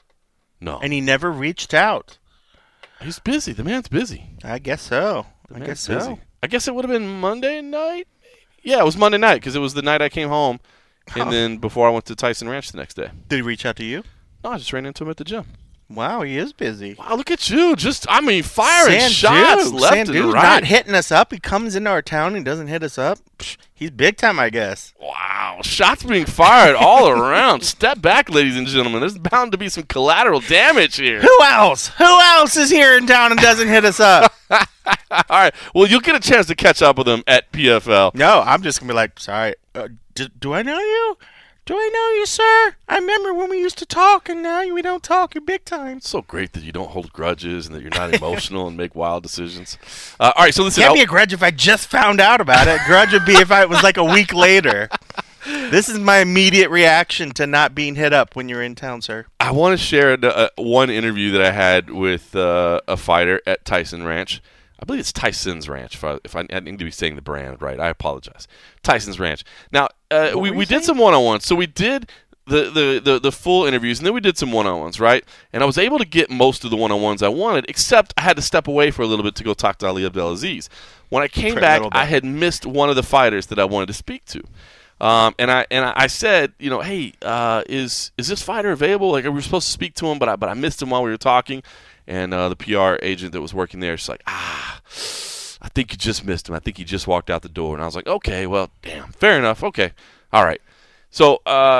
No, And he never reached out. he's busy. The man's busy. I guess so. The I man's guess so. busy. I guess it would have been Monday night. Yeah, it was Monday night because it was the night I came home, and then before I went to Tyson Ranch the next day. Did he reach out to you? No, I just ran into him at the gym. Wow, he is busy. Wow, look at you! Firing shots left and Sandhu's right. not hitting us up. He comes into our town and doesn't hit us up. Psh, he's big time, I guess. Wow, shots being fired all around. Step back, ladies and gentlemen. There's bound to be some collateral damage here. Who else? Who else is here in town and doesn't hit us up? All right. Well, you'll get a chance to catch up with him at PFL. No, I'm just going to be like, sorry, do I know you? Do I know you, sir? I remember when we used to talk, and now we don't talk. You're big time. It's so great that you don't hold grudges and that you're not emotional and make wild decisions. All right, so listen. Can't be a grudge if I just found out about it. Grudge would be if it was like a week later. This is my immediate reaction to not being hit up when you're in town, sir. I want to share one interview that I had with a fighter at Tyson Ranch. I believe it's Tyson's Ranch. If I need to be saying the brand right, I apologize. Tyson's Ranch. Now, we did some one-on-ones. So we did the full interviews, and then we did some one-on-ones, right? And I was able to get most of the one-on-ones I wanted, except I had to step away for a little bit to go talk to Ali Abdelaziz. When I came back, I had missed one of the fighters that I wanted to speak to. And I said, hey, is this fighter available? Like, we were supposed to speak to him, but I missed him while we were talking. And the PR agent that was working there, she's like, I think you just missed him. I think he just walked out the door. And I was like, okay, well, damn, fair enough. Okay, all right. So,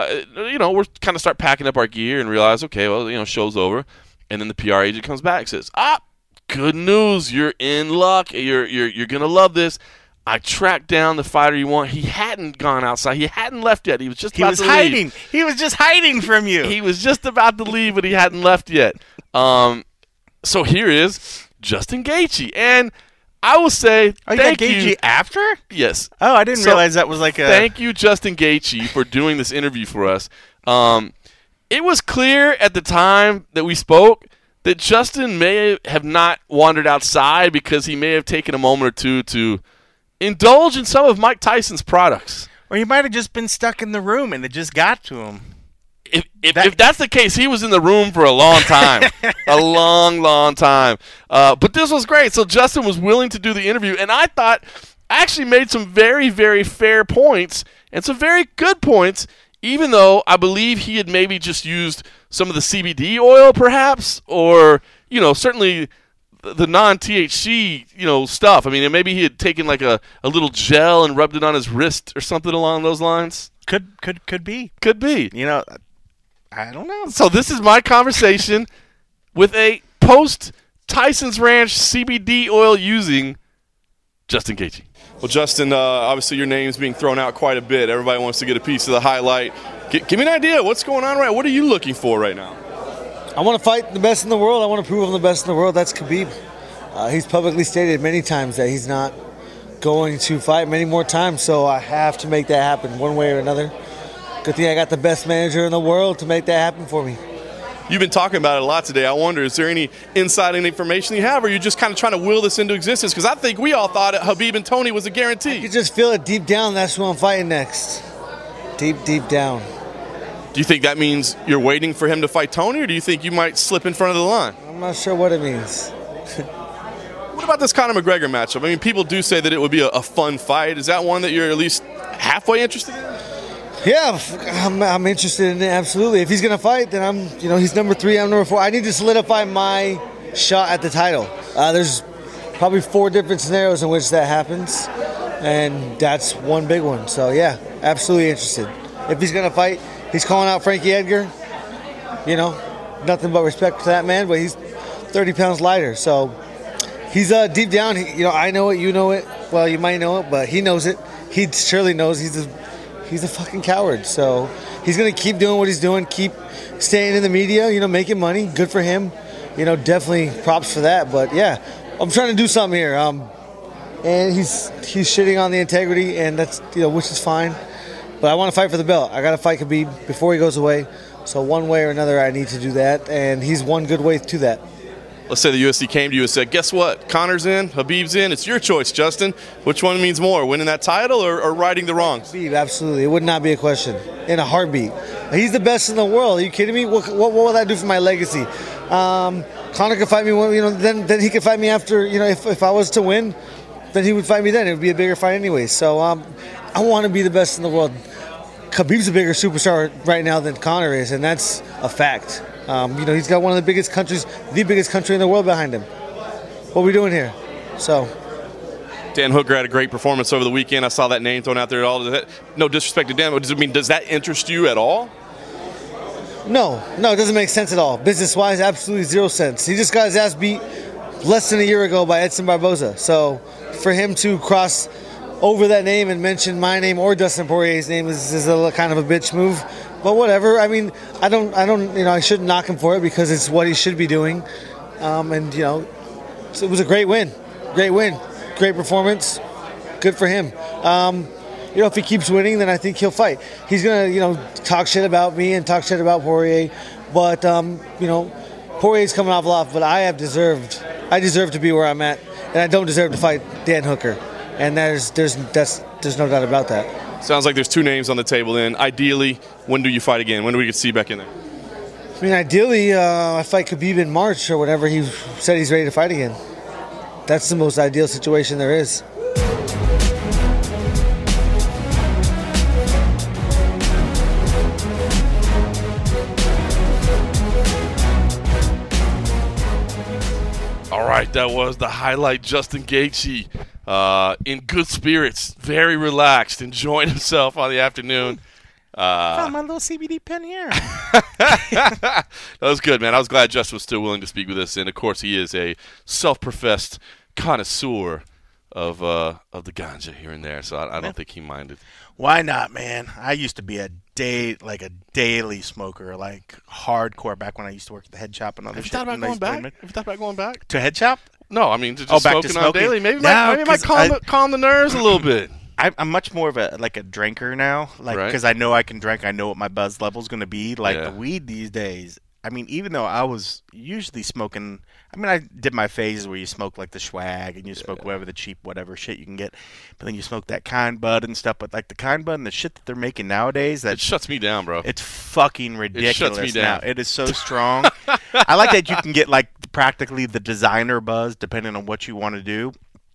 we're kind of start packing up our gear and realize, okay, well, show's over. And then the PR agent comes back and says, good news. You're in luck. You're going to love this. I tracked down the fighter you want. He hadn't gone outside. He hadn't left yet. He was just about to leave. Hiding. He was just hiding from you. He was just about to leave, but he hadn't left yet. So here is Justin Gaethje, and I will say thank you. Gaethje after? Yes. Oh, I didn't realize that was like a. Thank you, Justin Gaethje, for doing this interview for us. It was clear at the time that we spoke that Justin may have not wandered outside because he may have taken a moment or two to indulge in some of Mike Tyson's products. Or he might have just been stuck in the room and it just got to him. If that's the case, he was in the room for a long time. A long, long time. But this was great. So Justin was willing to do the interview, and I thought actually made some very, very fair points and some very good points, even though I believe he had maybe just used some of the CBD oil perhaps, or, certainly the non-THC, stuff. I mean, maybe he had taken like a little gel and rubbed it on his wrist or something along those lines. Could be. Could be. I don't know. So this is my conversation with a post-Tyson's Ranch CBD oil using Justin Gaethje. Well, Justin, obviously your name's being thrown out quite a bit. Everybody wants to get a piece of the highlight. Give me an idea. What's going on right now? What are you looking for right now? I want to fight the best in the world. I want to prove I'm the best in the world. That's Khabib. He's publicly stated many times that he's not going to fight many more times, so I have to make that happen one way or another. Good thing I got the best manager in the world to make that happen for me. You've been talking about it a lot today. I wonder, is there any inside information you have, or are you just kind of trying to will this into existence? Because I think we all thought Khabib and Tony was a guarantee. You just feel it deep down. That's who I'm fighting next. Deep down. Do you think that means you're waiting for him to fight Tony, or do you think you might slip in front of the line? I'm not sure what it means. What about this Conor McGregor matchup? I mean, people do say that it would be a fun fight. Is that one that you're at least halfway interested in? Yeah, I'm interested in it, absolutely. If he's going to fight, then he's number 3, I'm number 4. I need to solidify my shot at the title. There's probably 4 different scenarios in which that happens, and that's one big one. So, yeah, absolutely interested. If he's going to fight, he's calling out Frankie Edgar. Nothing but respect to that man, but he's 30 pounds lighter. So he's deep down, I know it, you know it. Well, you might know it, but he knows it. He surely knows he's a fucking coward. So he's going to keep doing what he's doing, keep staying in the media, making money. Good for him. Definitely props for that. But, yeah, I'm trying to do something here. And he's shitting on the integrity, and that's, which is fine. But I want to fight for the belt. I got to fight Khabib before he goes away. So one way or another, I need to do that, and he's one good way to that. Let's say the UFC came to you and said, guess what? Conor's in, Khabib's in. It's your choice, Justin. Which one means more, winning that title or righting the wrongs? Khabib, absolutely. It would not be a question. In a heartbeat. He's the best in the world. Are you kidding me? What will that do for my legacy? Conor could fight me, then he could fight me after, if I was to win, then he would fight me then. It would be a bigger fight anyway. So I want to be the best in the world. Khabib's a bigger superstar right now than Conor is, and that's a fact. He's got one of the biggest countries, the biggest country in the world behind him. What are we doing here? So, Dan Hooker had a great performance over the weekend. I saw that name thrown out there at all. No disrespect to Dan, but does that interest you at all? No, it doesn't make sense at all. Business-wise, absolutely 0 sense. He just got his ass beat less than a year ago by Edson Barboza. So, for him to cross over that name and mention my name or Dustin Poirier's name is a kind of a bitch move. But whatever. I mean, I shouldn't knock him for it because it's what he should be doing. So it was a great win. Great performance. Good for him. If he keeps winning, then I think he'll fight. He's going to, talk shit about me and talk shit about Poirier. But, Poirier's coming off a lot, but I deserve to be where I'm at. And I don't deserve to fight Dan Hooker. And there's no doubt about that. Sounds like there's 2 names on the table then. Ideally, when do you fight again? When do we get to see you back in there? I mean, ideally, I fight Khabib in March or whenever he said he's ready to fight again. That's the most ideal situation there is. All right, that was the highlight. Justin Gaethje in good spirits, very relaxed, enjoying himself on the afternoon. Found my little CBD pen here. That was good, man. I was glad Justin was still willing to speak with us, and of course, he is a self-professed connoisseur of the ganja here and there, so I don't think he minded. Why not, man? I used to be a daily smoker, like hardcore, back when I used to work at the head shop and other shit. Have you thought about going back? To head shop? No, I mean, just back to smoking on daily. Maybe No, it might calm the nerves a little bit. I'm much more of a drinker now, because I know I can drink. I know what my buzz level's going to be. The weed these days. I mean, even though I was usually smoking, I did my phases where you smoke like the swag and you smoke whatever the cheap whatever shit you can get, but then you smoke that kind bud and stuff. But like the kind bud and the shit that they're making nowadays, it shuts me down, bro. It's fucking ridiculous. It shuts me down. Now. It is so strong. I like that you can get like practically the designer buzz depending on what you want to do.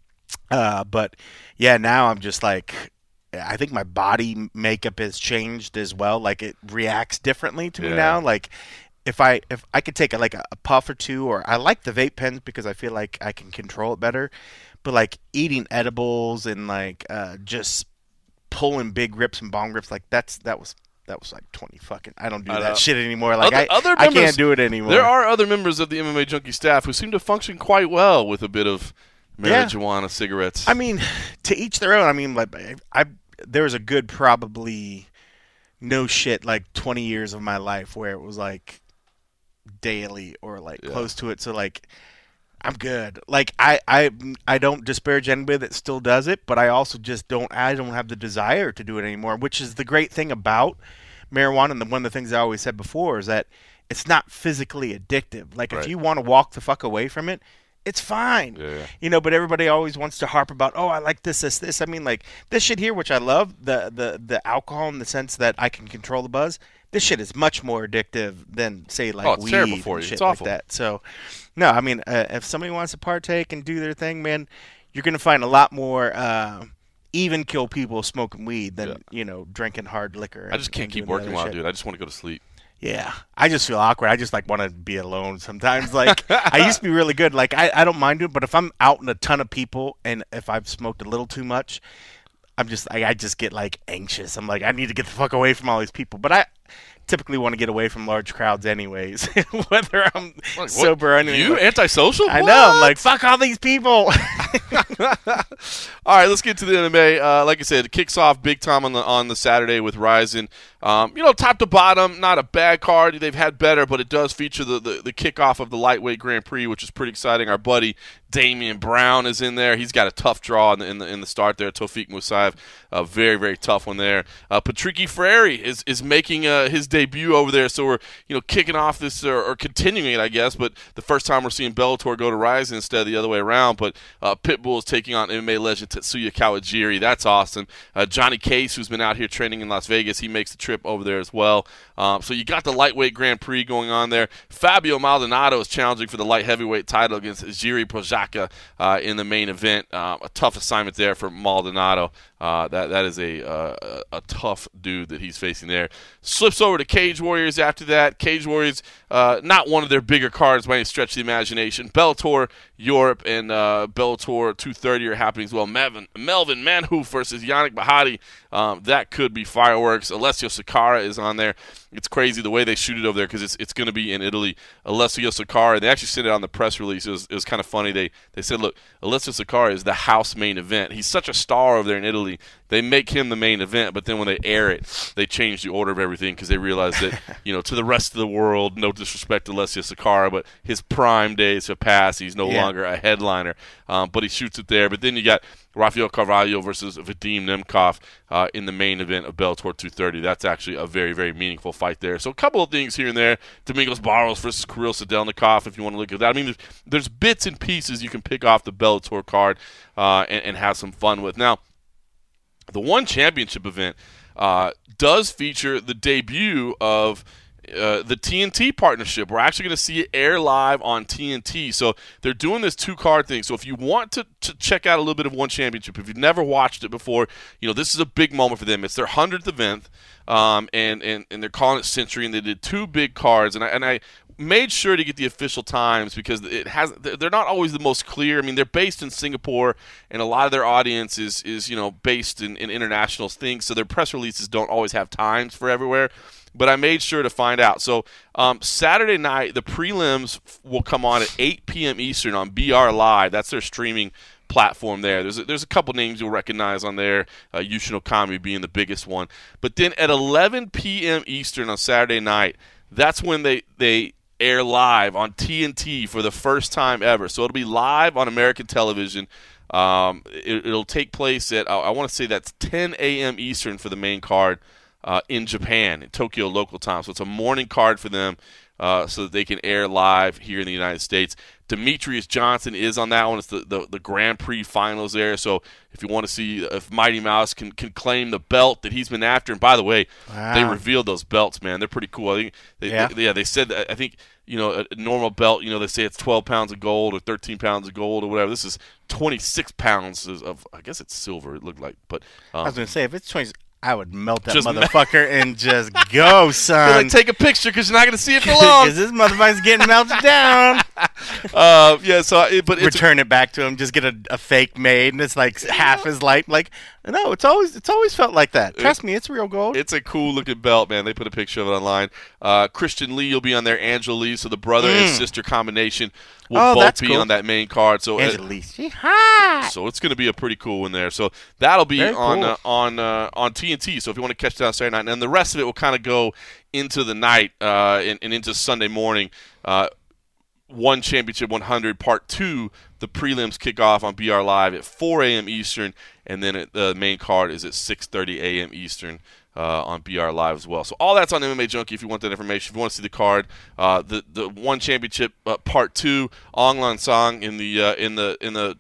But yeah, now I'm just like, I think my body makeup has changed as well. Like it reacts differently to me now. Like if I could take a puff or two, or I like the vape pens because I feel like I can control it better. But like eating edibles and like just pulling big rips and bong rips, like that was like 20 fucking. I don't do that shit anymore. Like I can't do it anymore. There are other members of the MMA Junkie staff who seem to function quite well with a bit of marijuana, cigarettes. I mean, to each their own. I mean, like there was a good probably no shit like 20 years of my life where it was like daily or like close to it. So like I'm good. Like I don't disparage anybody that still does it, but I also just I don't have the desire to do it anymore, which is the great thing about marijuana. And one of the things I always said before is that it's not physically addictive. Like if you want to walk the fuck away from it, It's fine. Yeah. But everybody always wants to harp about, oh, I like this. I mean, like, this shit here, which I love, the alcohol in the sense that I can control the buzz. This shit is much more addictive than, say, like it's weed terrible for and you. shit It's awful. like that. So, no, I mean, if somebody wants to partake and do their thing, man, you're going to find a lot more even kill people smoking weed than, drinking hard liquor. I just can't keep working while I do it. I just want to go to sleep. Yeah, I just feel awkward. I just want to be alone sometimes. Like, I used to be really good. Like, I don't mind it, but if I'm out in a ton of people and if I've smoked a little too much, I just get like anxious. I'm like, I need to get the fuck away from all these people. But I typically want to get away from large crowds anyways, whether I'm sober or anything. You antisocial? I know. I'm like, fuck all these people. All right, let's get to the MMA. Like I said, it kicks off big time on the Saturday with Rizin. Top to bottom, not a bad card. They've had better, but it does feature the kickoff of the lightweight Grand Prix, which is pretty exciting. Our buddy Damian Brown is in there. He's got a tough draw in the start there. Tofik Musayev, a very, very tough one there. Patricky Freire is making his debut over there, so we're kicking off this or continuing it, I guess. But the first time we're seeing Bellator go to Rizin instead of the other way around. But Pitbull is taking on MMA legend Tetsuya Kawajiri. That's awesome. Johnny Case, who's been out here training in Las Vegas, he makes the trip over there as well. So you got the lightweight Grand Prix going on there. Fabio Maldonado is challenging for the light heavyweight title against Jiri Prochazka in the main event. A tough assignment there for Maldonado. That is a tough dude that he's facing there. Slips over to Cage Warriors after that. Cage Warriors, not one of their bigger cards by any stretch of the imagination. Bellator Europe and Bellator 230 are happening as well. Melvin Manhoef versus Yannick Bahati. That could be fireworks. Alessio Sakara is on there. It's crazy the way they shoot it over there because it's going to be in Italy. Alessio Sakara, they actually said it on the press release. It was kind of funny. They said, look, Alessio Sakara is the house main event. He's such a star over there in Italy. They make him the main event, but then when they air it, they change the order of everything because they realize that, to the rest of the world, no disrespect to Alessio Sakara, but his prime days have passed. He's no longer a headliner, but he shoots it there. But then you got Rafael Carvalho versus Vadim Nemkov in the main event of Bellator 230. That's actually a very, very meaningful fight there. So a couple of things here and there. Domingos Barros versus Kirill Sadelnikov, if you want to look at that. I mean, there's bits and pieces you can pick off the Bellator card and have some fun with. Now, the One Championship event does feature the debut of the TNT partnership. We're actually going to see it air live on TNT. So they're doing this two-card thing. So if you want to check out a little bit of One Championship, if you've never watched it before, this is a big moment for them. It's their 100th event, and they're calling it Century, and they did two big cards. And I made sure to get the official times because they're not always the most clear. I mean, they're based in Singapore, and a lot of their audience is based in international things, so their press releases don't always have times for everywhere. But I made sure to find out. So Saturday night, the prelims will come on at 8 p.m. Eastern on BR Live. That's their streaming platform there. There's a couple names you'll recognize on there, Yushin Okami being the biggest one. But then at 11 p.m. Eastern on Saturday night, that's when they air live on TNT for the first time ever. So it'll be live on American television. It'll take place at, I want to say that's 10 a.m. Eastern for the main card in Japan, in Tokyo local time. So it's a morning card for them so that they can air live here in the United States. Demetrius Johnson is on that one. It's the Grand Prix finals there. So if you want to see if Mighty Mouse can claim the belt that he's been after. And by the way, they revealed those belts, man. They're pretty cool. I think they said that, I think, a normal belt, they say it's 12 pounds of gold or 13 pounds of gold or whatever. This is 26 pounds of, I guess it's silver, it looked like. But I was going to say, if it's 20, I would melt that motherfucker and just go, son. Take a picture because you're not going to see it for long. Because this motherfucker's getting melted down. Return it back to him. Just get a fake made, and it's like half his life. Like, no, it's always felt like that. Trust me, it's real gold. It's a cool looking belt, man. They put a picture of it online. Christian Lee will be on there. Angela Lee, so the brother and sister combination will both be on that main card. So Angela Lee, she hot. So it's going to be a pretty cool one there. So that'll be on TNT. So if you want to catch that on Saturday night, and then the rest of it will kind of go into the night and into Sunday morning. One Championship 100 Part 2 The prelims kick off on BR Live at 4 a.m. Eastern, and then the main card is at 6:30 a.m. Eastern. On BR Live as well. So all that's on MMA Junkie if you want that information. If you want to see the card, the One Championship Part 2, Aung Lan Sang in the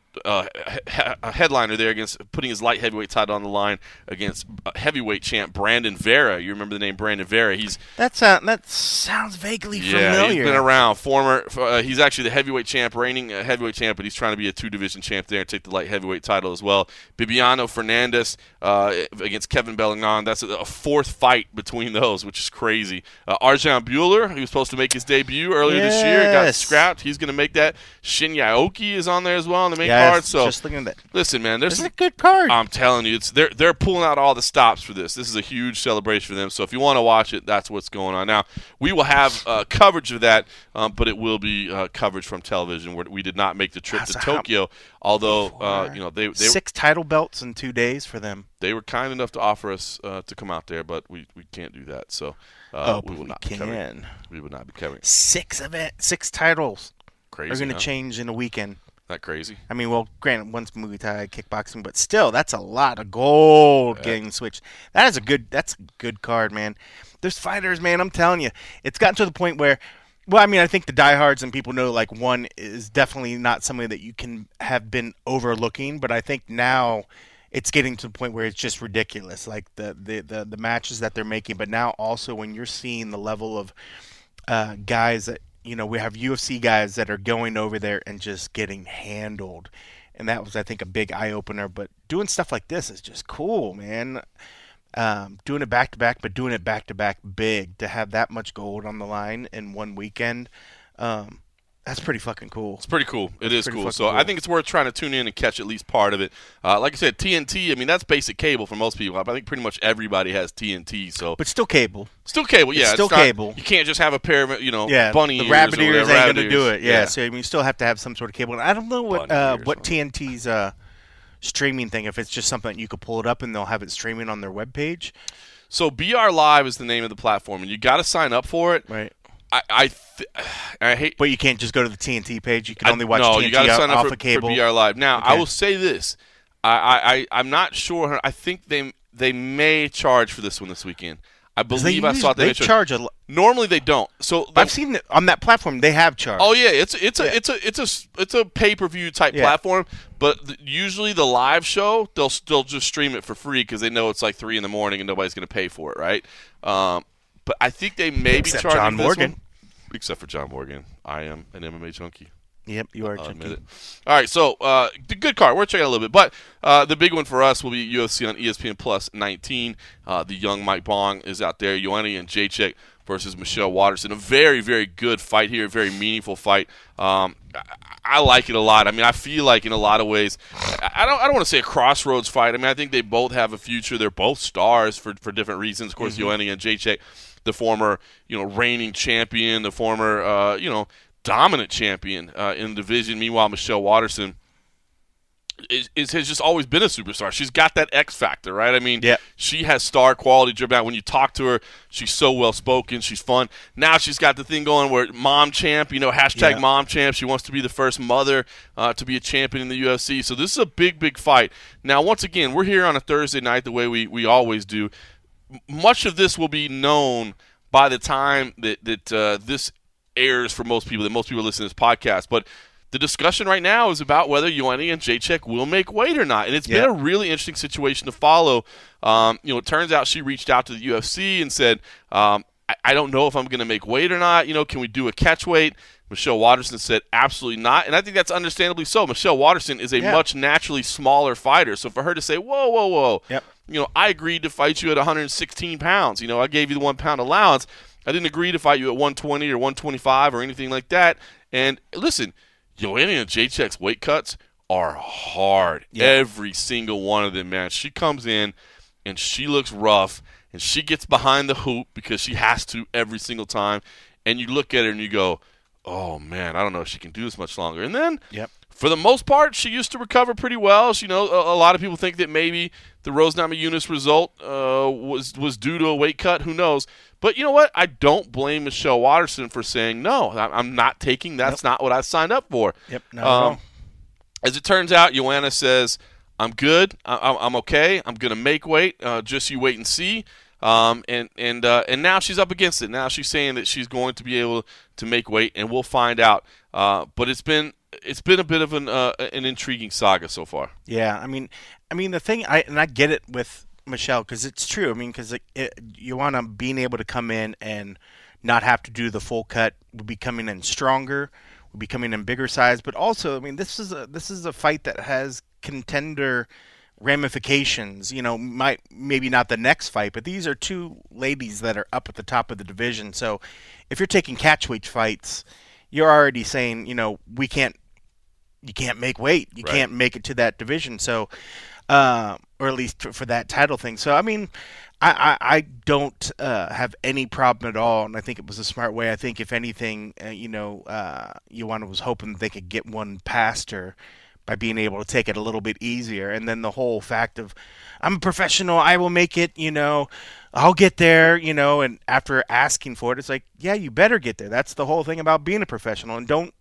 headliner there against putting his light heavyweight title on the line against heavyweight champ Brandon Vera. You remember the name Brandon Vera? That sounds vaguely familiar. Yeah, he's been around. He's actually the heavyweight champ, reigning heavyweight champ, but he's trying to be a 2-division champ there and take the light heavyweight title as well. Bibiano Fernandes against Kevin Bellingon. That's a fourth fight between those, which is crazy. Arjan Bueller, he was supposed to make his debut earlier this year, got scrapped. He's going to make that. Shin Yaoki is on there as well on the main card. So just looking at that. Listen, man, this is a good card. I'm telling you, they're pulling out all the stops for this. This is a huge celebration for them. So if you want to watch it, that's what's going on. Now, we will have coverage of that, but it will be coverage from television. We did not make the trip to Tokyo, although they 6 title belts in 2 days for them. They were kind enough to offer us to come out there, but we can't do that. So we will not be covering. We will not be covering 6 titles. Crazy. Are going to change in a weekend. That crazy? I mean, well, granted, one's Muay Thai, kickboxing, but still, that's a lot of gold getting switched. That's a good card, man. There's fighters, man. I'm telling you, it's gotten to the point where, well, I mean, I think the diehards and people know like one is definitely not somebody that you can have been overlooking, but I think now it's getting to the point where it's just ridiculous, like the matches that they're making. But now also when you're seeing the level of guys that. We have UFC guys that are going over there and just getting handled. And that was, I think, a big eye-opener. But doing stuff like this is just cool, man. Doing it back-to-back, but doing it back-to-back big. To have that much gold on the line in one weekend, that's pretty fucking cool. It's pretty cool. It is cool. So I think it's worth trying to tune in and catch at least part of it. Like I said, TNT, I mean, that's basic cable for most people. I think pretty much everybody has TNT. So, but still cable. Still cable, yeah. It's still cable. You can't just have a pair of, bunny ears. The rabbit ears ain't going to do it. Yeah. So you still have to have some sort of cable. And I don't know what TNT's streaming thing, if it's just something you could pull it up and they'll have it streaming on their webpage. So BR Live is the name of the platform, and you got to sign up for it. Right. I hate, but you can't just go to the TNT page. You can only watch TNT you got to sign up off of cable. for BR Live. Now, I will say this: I'm not sure. I think they may charge for this one this weekend. I believe I saw they charge a. Normally they don't. So I've seen it on that platform. They have charged. Oh yeah, it's a pay-per-view type platform. But usually the live show they'll just stream it for free because they know it's like 3 a.m. and nobody's going to pay for it, right? But I think they may be charging John Morgan. This one. Except for John Morgan. I am an MMA junkie. Yep, you are a junkie. Admit it. All right, so the good card. We're checking out a little bit. But the big one for us will be UFC on ESPN Plus 19. The young Mike Bong is out there. Joanna Jędrzejczyk versus Michelle Waterson. A very, very good fight here. A very meaningful fight. I like it a lot. I mean, I feel like in a lot of ways, I don't want to say a crossroads fight. I mean, I think they both have a future. They're both stars for different reasons. Of course, Joanna Jędrzejczyk, the former reigning champion, the former dominant champion in the division. Meanwhile, Michelle Waterson has just always been a superstar. She's got that X factor, right? I mean, she has star quality driven out. When you talk to her, she's so well spoken. She's fun. Now she's got the thing going where mom champ, hashtag mom champ. She wants to be the first mother to be a champion in the UFC. So this is a big, big fight. Now, once again, we're here on a Thursday night the way we always do. Much of this will be known by the time that this airs for most people, that most people listen to this podcast. But the discussion right now is about whether Joanna Jędrzejczyk will make weight or not. And it's been a really interesting situation to follow. It turns out she reached out to the UFC and said, I don't know if I'm going to make weight or not. Can we do a catch weight? Michelle Waterson said absolutely not. And I think that's understandably so. Michelle Waterson is a much naturally smaller fighter. So for her to say, whoa. Yep. I agreed to fight you at 116 pounds. I gave you the 1 pound allowance. I didn't agree to fight you at 120 or 125 or anything like that. And listen, Joanna Jędrzejczyk's weight cuts are hard. Yeah. Every single one of them, man. She comes in and she looks rough and she gets behind the hoop because she has to every single time. And you look at her and you go, oh, man, I don't know if she can do this much longer. And then for the most part, she used to recover pretty well. A lot of people think that maybe the Rose Namajunas result was due to a weight cut. Who knows? But you know what? I don't blame Michelle Waterson for saying, no, I'm not taking. That's not what I signed up for. Yep, not at all. As it turns out, Joanna says, I'm good. I'm okay. I'm going to make weight. Just you wait and see. And now she's up against it. Now she's saying that she's going to be able to make weight, and we'll find out. But it's been a bit of an intriguing saga so far. Yeah, I mean the thing, I get it with Michelle because it's true. I mean, because you want to being able to come in and not have to do the full cut. We'll be coming in stronger. We'll be coming in bigger size. But also, I mean, this is a fight that has contender ramifications. You know, maybe not the next fight, but these are two ladies that are up at the top of the division. So if you're taking catchweight fights, you're already saying, you know, you can't make weight. You Right. can't make it to that division. So, or at least for that title thing. So, I mean, I don't have any problem at all, and I think it was a smart way. I think if anything, Joanna was hoping that they could get one past her by being able to take it a little bit easier. And then the whole fact of, I'm a professional, I will make it, you know, I'll get there, you know, and after asking for it, it's like, yeah, you better get there. That's the whole thing about being a professional. And don't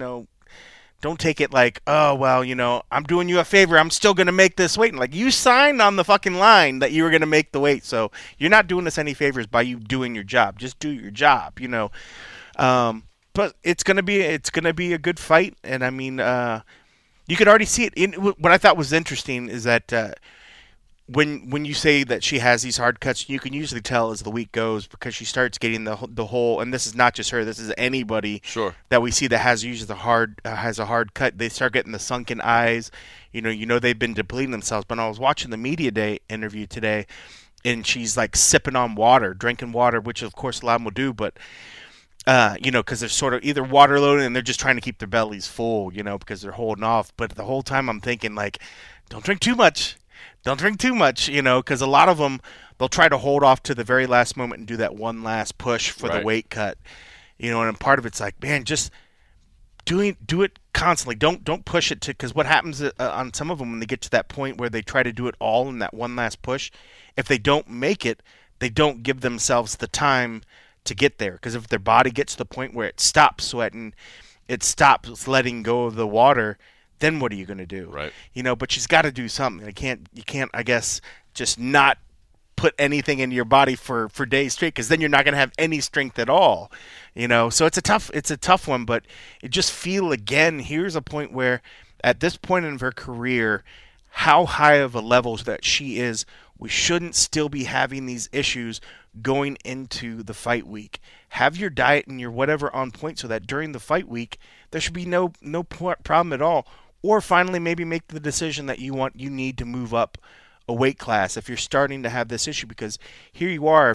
take it like, oh, well, you know, I'm doing you a favor. I'm still going to make this weight. And like, you signed on the fucking line that you were going to make the weight. So you're not doing us any favors by you doing your job. Just do your job, you know. But it's going to be a good fight. And I mean, you could already see it. What I thought was interesting is that when you say that she has these hard cuts, you can usually tell as the week goes because she starts getting the whole. And this is not just her. This is anybody that we see that has usually has a hard cut. They start getting the sunken eyes. You know they've been depleting themselves. But I was watching the Media Day interview today, and she's like sipping on water, drinking water, which of course a lot of them will do, but. Because they're sort of either water loaded and they're just trying to keep their bellies full, you know, because they're holding off. But the whole time I'm thinking, like, don't drink too much. Don't drink too much, you know, because a lot of them, they'll try to hold off to the very last moment and do that one last push for the weight cut. You know, and part of it's like, man, just do it constantly. Don't push it because what happens on some of them when they get to that point where they try to do it all in that one last push, if they don't make it, they don't give themselves the time to get there, because if their body gets to the point where it stops sweating, it stops letting go of the water, then what are you going to do? Right. You know, but she's got to do something. You can't, I guess, just not put anything into your body for days straight, because then you're not going to have any strength at all. You know, so it's a tough one, but it just feel again, here's a point where at this point in her career, how high of a level that she is, we shouldn't still be having these issues going into the fight week. Have your diet and your whatever on point so that during the fight week there should be no problem at all. Or finally maybe make the decision that you need to move up a weight class if you're starting to have this issue, because here you are,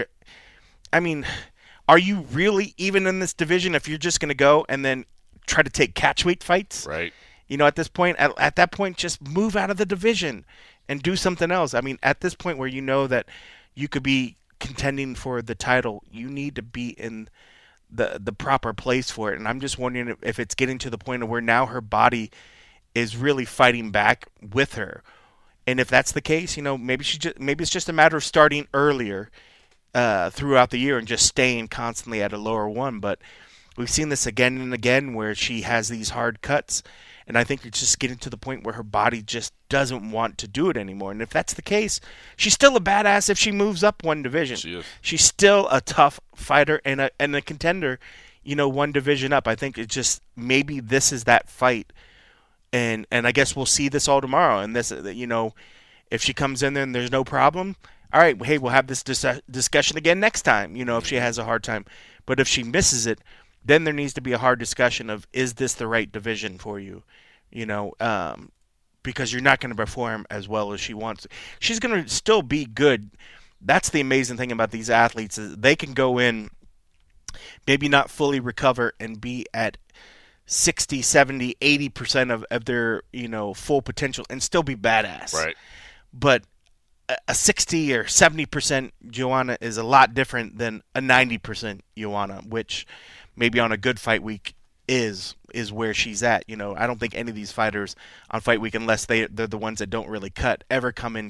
are you really even in this division if you're just going to go and then try to take catchweight fights? Right. You know, at this point, at that point, just move out of the division and do something else. I mean, at this point where you know that you could be contending for the title, you need to be in the proper place for it. And I'm just wondering if it's getting to the point of where now her body is really fighting back with her. And if that's the case, you know, maybe it's just a matter of starting earlier throughout the year and just staying constantly at a lower one. But we've seen this again and again where she has these hard cuts. And I think it's just getting to the point where her body just doesn't want to do it anymore. And if that's the case, she's still a badass if she moves up one division. She is. She's still a tough fighter and a contender, you know, one division up. I think it's just maybe this is that fight. And I guess we'll see this all tomorrow. And this, you know, if she comes in there and there's no problem, all right, hey, we'll have this discussion again next time, you know, if she has a hard time. But if she misses it, then there needs to be a hard discussion of, is this the right division for you? You know, because you're not going to perform as well as she wants. She's going to still be good. That's the amazing thing about these athletes is they can go in, maybe not fully recover and be at 60, 70, 80% of their, you know, full potential and still be badass. Right. But a 60 or 70% Joanna is a lot different than a 90% Joanna, which maybe on a good fight week is where she's at. You know, I don't think any of these fighters on fight week, unless they're the ones that don't really cut, ever come in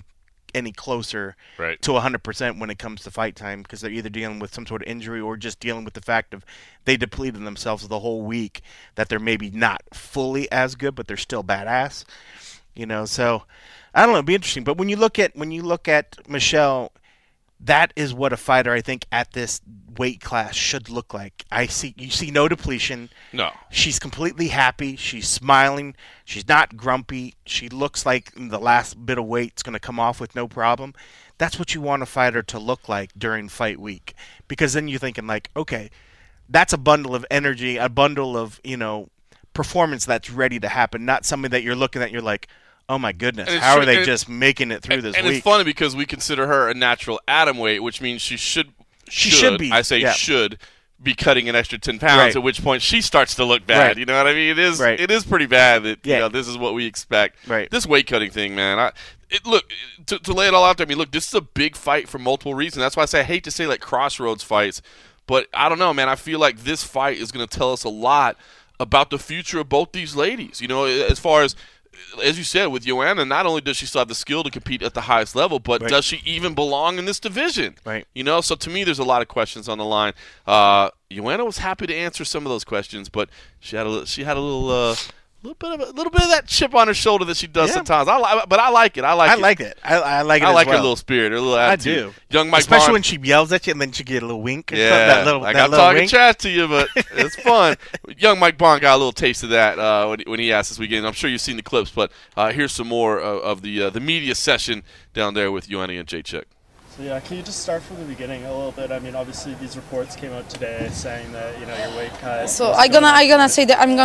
any closer Right. to 100% when it comes to fight time, because they're either dealing with some sort of injury or just dealing with the fact of they depleted themselves the whole week, that they're maybe not fully as good, but they're still badass. So I don't know, it'd be interesting. But when you look at Michelle, that is what a fighter, I think, at this weight class should look like. You see no depletion. No. She's completely happy. She's smiling. She's not grumpy. She looks like the last bit of weight's going to come off with no problem. That's what you want a fighter to look like during fight week, because then you're thinking like, okay, that's a bundle of energy, a bundle of performance that's ready to happen, not something that you're looking at. You're like, oh my goodness, how are they just making it through this week? And it's funny because we consider her a natural atom weight, which means she should be. I say should be cutting an extra 10 pounds. Right. At which point she starts to look bad. Right. You know what I mean? It is. Right. It is pretty bad that this is what we expect. Right. This weight cutting thing, man. Look, to lay it all out there. I mean, look, this is a big fight for multiple reasons. That's why I say I hate to say like crossroads fights, but I don't know, man. I feel like this fight is going to tell us a lot about the future of both these ladies. As far as you said, with Joanna, not only does she still have the skill to compete at the highest level, but does she even belong in this division? Right. So to me, there's a lot of questions on the line. Joanna was happy to answer some of those questions, but she had a little bit of that chip on her shoulder that she does sometimes. But I like it. I like it. I like it. I as like well. her little spirit, her little attitude. I do. Young Mike especially Bond, when she yells at you and then she get a little wink. Or yeah, something, I'm talking trash to you, but it's fun. Young Mike Bond got a little taste of that when he asked this weekend. I'm sure you've seen the clips, but here's some more of the media session down there with Joanna and Jacek. So yeah, can you just start from the beginning a little bit? I mean, obviously these reports came out today saying that your weight cut. So I'm gonna say that I'm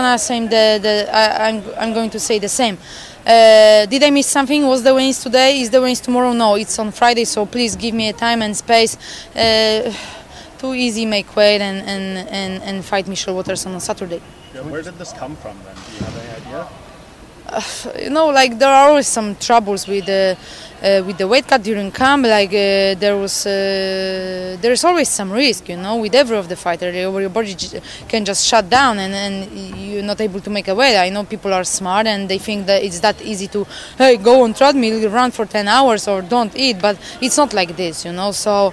going to say the same. Did I miss something? Was the wins today? Is the wins tomorrow? No, it's on Friday. So please give me a time and space. Too easy make weight and fight Michelle Waters on Saturday. Yeah, where did this come from then? Do you have any idea? There are always some troubles with the weight cut during camp. There is always some risk, with every of the fighter. Your body can just shut down and you're not able to make a weight. I know people are smart and they think that it's that easy to, go on treadmill, run for 10 hours or don't eat, but it's not like this, So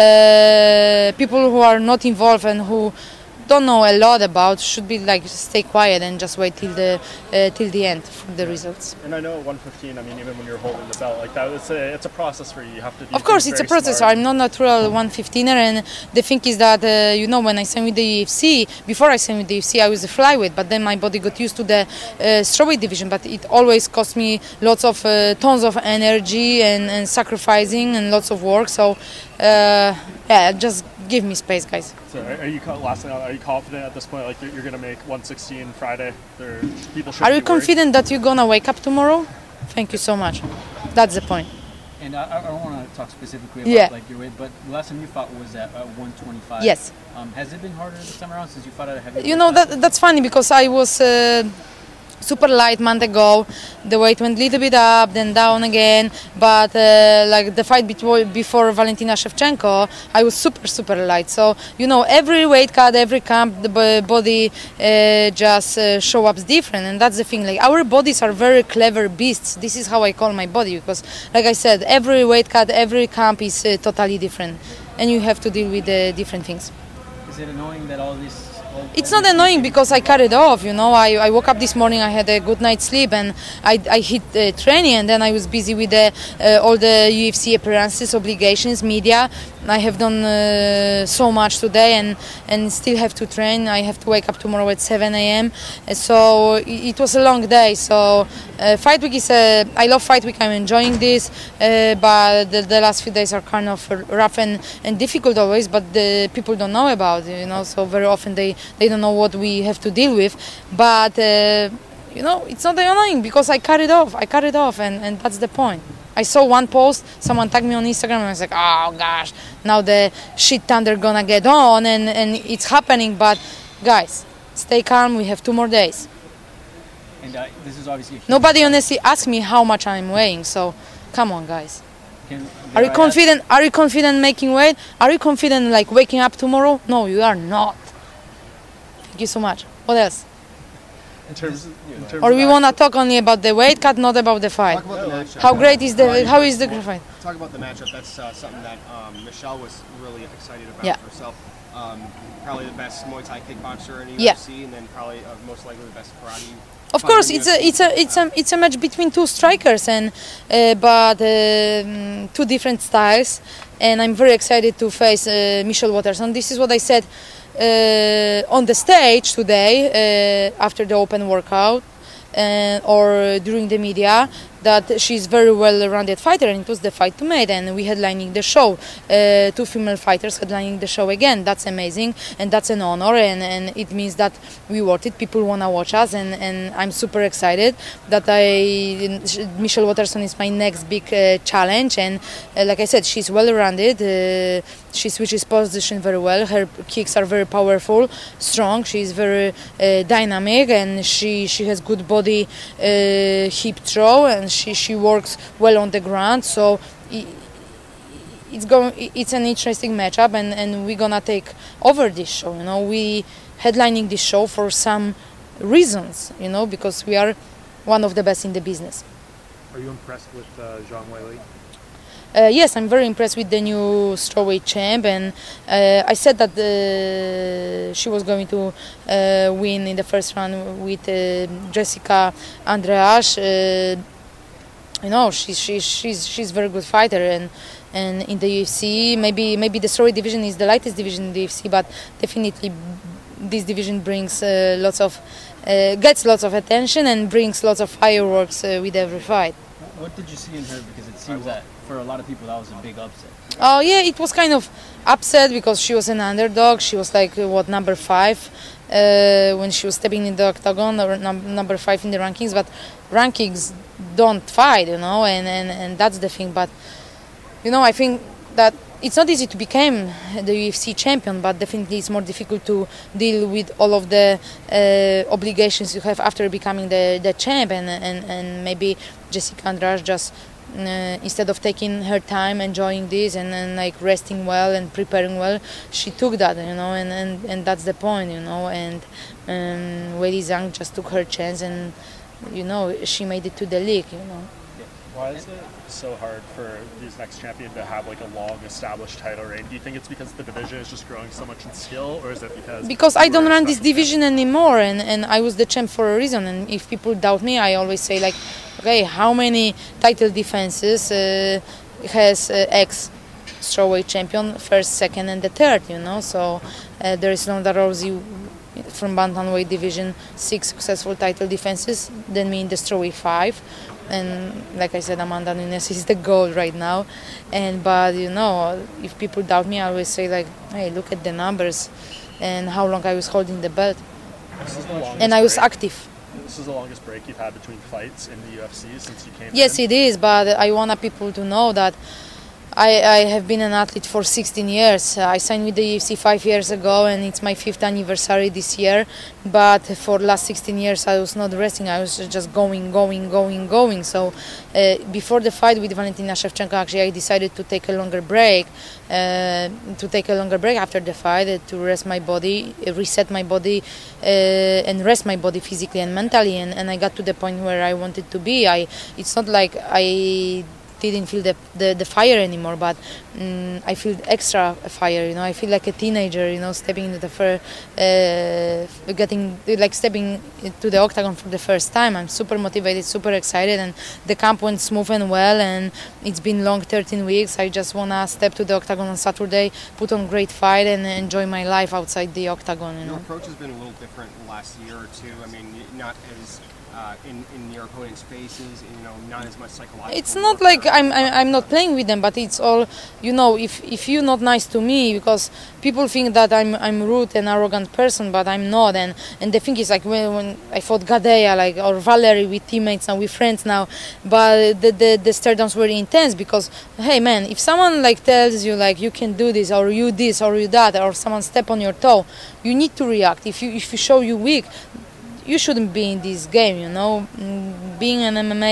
people who are not involved and who don't know a lot about should be stay quiet and just wait till the end for the results. And I know at 115, I mean, even when you're holding the belt like that, it's a process for you. You have to do. Of course, it's a process. Smart. I'm not natural 115er, and the thing is that when I signed with the UFC, before I signed with the UFC, I was a flyweight, but then my body got used to the strawweight division. But it always cost me lots of tons of energy and sacrificing and lots of work. So just give me space, guys. So are you confident at this point, like you're going to make 116 Friday? Are you confident that you're going to wake up tomorrow? Thank you so much. That's the point. And I don't want to talk specifically about your weight, but the last time you fought was at 125. Yes. Has it been harder this time around since you fought at a heavyweight? That's funny because I was super light month ago. The weight went a little bit up, then down again. But the fight before Valentina Shevchenko, I was super light. So every weight cut, every camp, the body just show up different, and that's the thing. Our bodies are very clever beasts. This is how I call my body because, like I said, every weight cut, every camp is totally different, and you have to deal with different things. Is it annoying that all these? It's not annoying because I cut it off, I woke up this morning, I had a good night's sleep and I hit training, and then I was busy with all the UFC appearances, obligations, media. I have done so much today and still have to train. I have to wake up tomorrow at 7 a.m. So it was a long day. So fight week I love fight week, I'm enjoying this, but the last few days are kind of rough and difficult always, but the people don't know about it, so very often they don't know what we have to deal with. But it's not annoying because I cut it off, and that's the point. I saw one post, someone tagged me on Instagram, and I was like, oh gosh, now the shit thunder gonna get on, and it's happening. But guys, stay calm, we have 2 more days. And this is obviously nobody honestly asked me how much I'm weighing, so come on, guys. Are you confident? Are you confident making weight? Are you confident waking up tomorrow? No, you are not. Thank you so much. What else? In terms Or we want to talk only about the weight cut, not about the fight? Talk about the matchup. How is the fight? Talk about the matchup. That's something that Michelle was really excited about Yeah. herself. Probably the best Muay Thai kickboxer in the Yeah. UFC, and then probably most likely the best karate. Of course, it's a match between two strikers, and but two different styles. And I'm very excited to face Michelle Waterson. This is what I said on the stage today after the open workout or during the media, that she's very well-rounded fighter, and it was the fight to mate, and we headlining the show, two female fighters headlining the show again. That's amazing, and that's an honor, and it means that we worth it. People want to watch us, and I'm super excited that Michelle Waterson is my next big challenge, and like I said, she's well-rounded. She switches position very well. Her kicks are very powerful, strong. She's very dynamic, and she has good body hip throw, and she works well on the ground. So it's an interesting matchup, and we're gonna take over this show. We headlining this show for some reasons. Because we are one of the best in the business. Are you impressed with Zhang Weili? Yes, I'm very impressed with the new strawweight champ, and I said that she was going to win in the first round with Jessica Andreas. She's a very good fighter, and in the UFC, maybe the strawweight division is the lightest division in the UFC, but definitely this division brings gets lots of attention and brings lots of fireworks with every fight. What did you see in her? Because it seems that for a lot of people that was a big upset. Oh yeah, it was kind of upset because she was an underdog. She was like number 5 when she was stepping in the octagon, or number 5 in the rankings. But rankings don't fight, and that's the thing. But I think that it's not easy to become the UFC champion, but definitely it's more difficult to deal with all of the obligations you have after becoming the champ, and maybe Jessica Andrade just instead of taking her time, enjoying this, and like resting well and preparing well, she took that, and that's the point, and Weili Zhang just took her chance, and she made it to the league, Why is it so hard for these next champion to have like a long established title reign? Do you think it's because the division is just growing so much in skill, or is it because I don't run this division anymore, and I was the champ for a reason, and if people doubt me, I always say like, okay, how many title defenses has ex strawweight champion, first, second, and the third, so there is Ronda Rousey from bantamweight division, 6 successful title defenses, then me in the strawweight 5. And like I said, Amanda Nunes is the goal right now. But if people doubt me, I always say like, hey, look at the numbers and how long I was holding the belt. And I was active. This is the longest break you've had between fights in the UFC since you came in? Yes, it is, but I want people to know that I have been an athlete for 16 years. I signed with the UFC 5 years ago, and it's my 5th anniversary this year. But for the last 16 years, I was not resting. I was just going. So before the fight with Valentina Shevchenko, actually, I decided to take a longer break. After the fight to rest my body, reset my body, and rest my body physically and mentally. And I got to the point where I wanted to be. It's not like I didn't feel the fire anymore, but I feel extra fire. I feel like a teenager. Stepping into stepping to the octagon for the first time. I'm super motivated, super excited, and the camp went smooth and well. And it's been long, 13 weeks. I just wanna step to the octagon on Saturday, put on great fight, and enjoy my life outside the octagon. Your approach has been a little different the last year or two. I mean, not as in your opponent's faces, not as much psychological. It's not like I'm not playing with them, but it's all, if you're not nice to me, because people think that I'm rude and arrogant person, but I'm not. And the thing is, like when I fought Gadea, or Valerie, with teammates now, with friends now, but the stare-downs were intense, because hey man, if someone tells you you can do this or you that, or someone step on your toe, you need to react. If you show you weak, you shouldn't be in this game, Being an MMA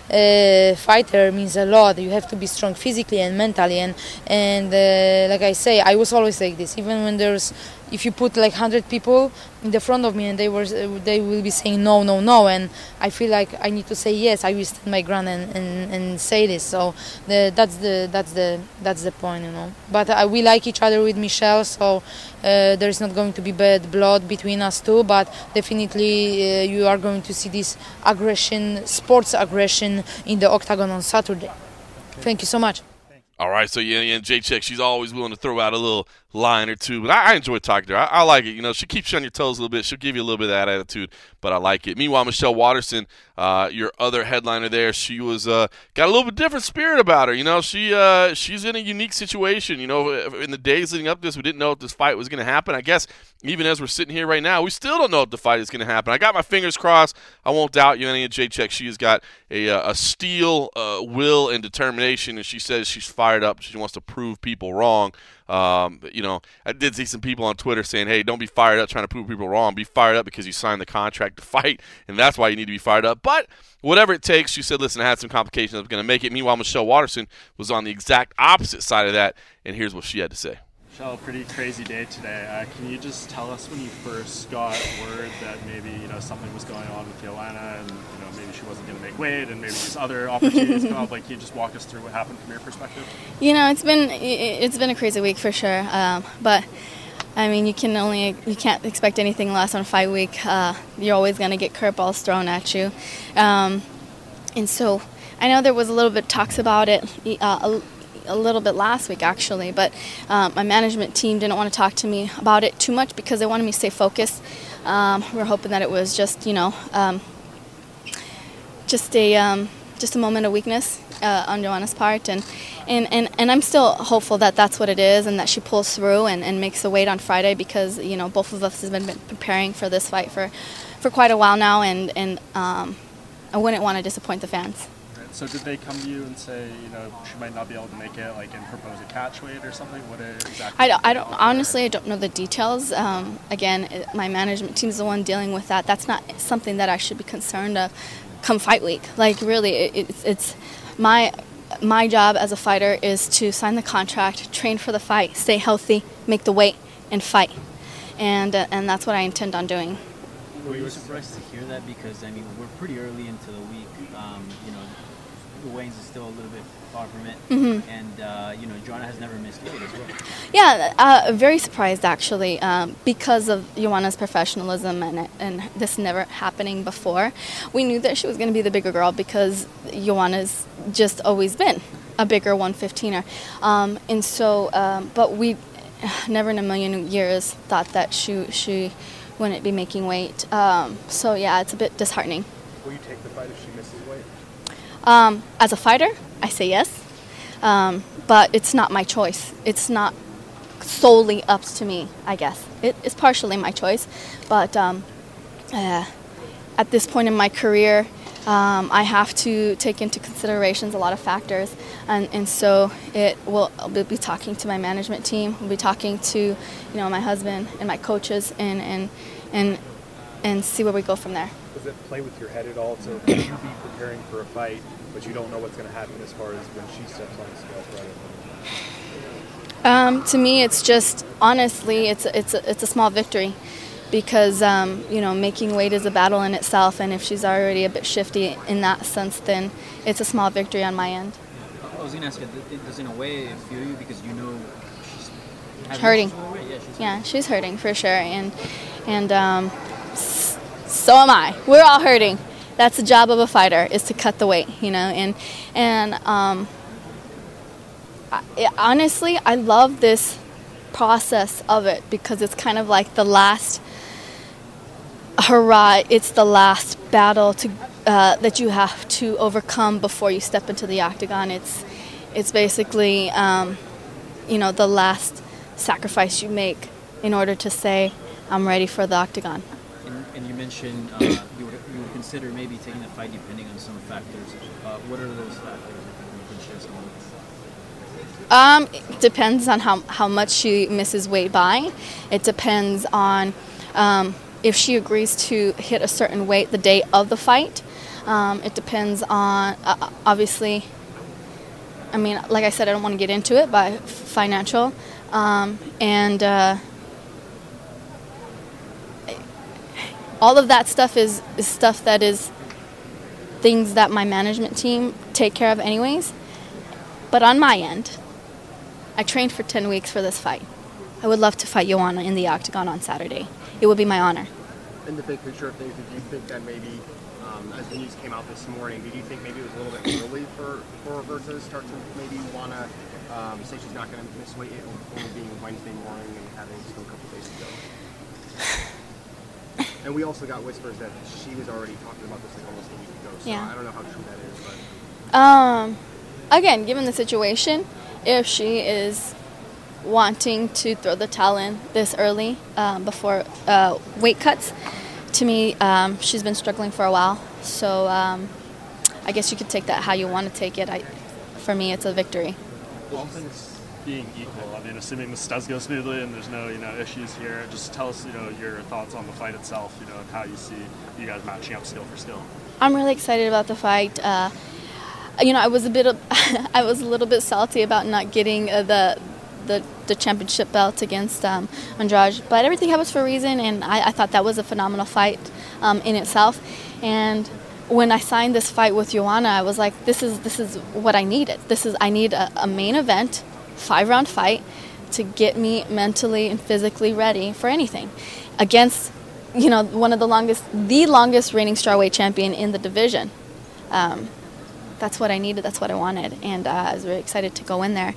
fighter means a lot. You have to be strong physically and mentally, and like I say, I was always like this. Even when if you put like 100 people in the front of me and they will be saying no, no, no, and I feel like I need to say yes. I will stand my ground and say this. So that's the point, you know. But we like each other with Michelle, so there is not going to be bad blood between us two. But definitely you are going to see this aggression, sports aggression, in the octagon on Saturday. Thank you so much. All right, so yeah, and Jacek, she's always willing to throw out a little line or two, but I enjoy talking to her. I like it. You know, she keeps you on your toes a little bit. She'll give you a little bit of that attitude, but I like it. Meanwhile, Michelle Waterson, your other headliner there, she was got a little bit different spirit about her. You know, she's in a unique situation. You know, in the days leading up to this, we didn't know if this fight was going to happen. I guess even as we're sitting here right now, we still don't know if the fight is going to happen. I got my fingers crossed. I won't doubt you, Elena Jacek. She has got a steel will and determination, and she says she's fired up. She wants to prove people wrong. You know, I did see some people on Twitter saying, hey, don't be fired up trying to prove people wrong. Be fired up because you signed the contract to fight, and that's why you need to be fired up. But whatever it takes, she said, listen, I had some complications. I was going to make it. Meanwhile, Michelle Waterson was on the exact opposite side of that, and here's what she had to say. Michelle, pretty crazy day today. Can you just tell us when you first got word that maybe, you know, something was going on with Joanna and, you know, maybe she wasn't going to make weight and maybe these other opportunities come up? Like, can you just walk us through what happened from your perspective? You know, it's been a crazy week for sure. But I mean, you can't expect anything less on fight week. You're always going to get curveballs thrown at you. And so I know there was a little bit talks about it a little bit last week actually, but my management team didn't want to talk to me about it too much because they wanted me to stay focused. We were hoping that it was just, you know, just a moment of weakness on Joanna's part, and I'm still hopeful that that's what it is and that she pulls through and makes the weight on Friday, because, you know, both of us have been preparing for this fight for quite a while now, and I wouldn't want to disappoint the fans. So did they come to you and say, you know, she might not be able to make it, like, and propose a catch weight or something? What exactly? I don't honestly, I don't know the details. Again, my management team is the one dealing with that. That's not something that I should be concerned of come fight week. Like, really, it's my job as a fighter is to sign the contract, train for the fight, stay healthy, make the weight, and fight. And that's what I intend on doing. Were you surprised to hear that? Because, I mean, we're pretty early into the week. You know, the weigh-ins is still a little bit far from it. Mm-hmm. And, you know, Joanna has never missed weight as well. Yeah, very surprised, actually, because of Joanna's professionalism and this never happening before. We knew that she was going to be the bigger girl because Joanna's just always been a bigger 115er. And so, but we never in a million years thought that she wouldn't be making weight. So, yeah, it's a bit disheartening. Will you take the fight if she misses weight? As a fighter, I say yes, but it's not my choice. It's not solely up to me, I guess. It's partially my choice, but at this point in my career, I have to take into considerations a lot of factors, and so I'll be talking to my management team. We'll be talking to, you know, my husband and my coaches, and see where we go from there. Does it play with your head at all? So could you be preparing for a fight, but you don't know what's going to happen as far as when she steps on the scale? To me, it's just, honestly, it's a small victory, because you know, making weight is a battle in itself, and if she's already a bit shifty in that sense, then it's a small victory on my end. I was going to ask you, does in a way feel you because you know she's hurting? Yeah, she's hurting for sure, and so am I. We're all hurting. That's the job of a fighter, is to cut the weight, you know. Honestly, I love this process of it because it's kind of like the last hurrah. It's the last battle that you have to overcome before you step into the octagon. It's basically, you know, the last sacrifice you make in order to say, I'm ready for the octagon. And you mentioned you would consider maybe taking the fight depending on some factors. What are those factors, if you can share some of them? It depends on how much she misses weight by. It depends on if she agrees to hit a certain weight the day of the fight. It depends on, obviously, I mean, like I said, I don't want to get into it, but financial. And all of that stuff is stuff that is things that my management team take care of anyways. But on my end, I trained for 10 weeks for this fight. I would love to fight Joanna in the octagon on Saturday. It would be my honor. In the big picture of things, did you think that maybe, as the news came out this morning, did you think maybe it was a little bit early for her to start to maybe want to say she's not going to miss weight, only being Wednesday morning and having still a couple days to go? And we also got whispers that she was already talking about this like almost a week ago, so yeah. I don't know how true that is. But again, given the situation, if she is wanting to throw the towel in this early before weight cuts, to me, she's been struggling for a while. So I guess you could take that how you want to take it. For me, it's a victory. All things being equal, I mean, assuming this does go smoothly and there's no, issues here, just tell us, your thoughts on the fight itself, and how you see you guys matching up skill for skill. I'm really excited about the fight. I was I was a little bit salty about not getting the championship belt against Andrade, but everything happens for a reason, and I thought that was a phenomenal fight in itself. And when I signed this fight with Joanna, I was like, this is what I needed. I need a main event, 5-round fight to get me mentally and physically ready for anything against, one of the longest reigning strawweight champion in the division. That's what I needed. That's what I wanted, and I was very excited to go in there.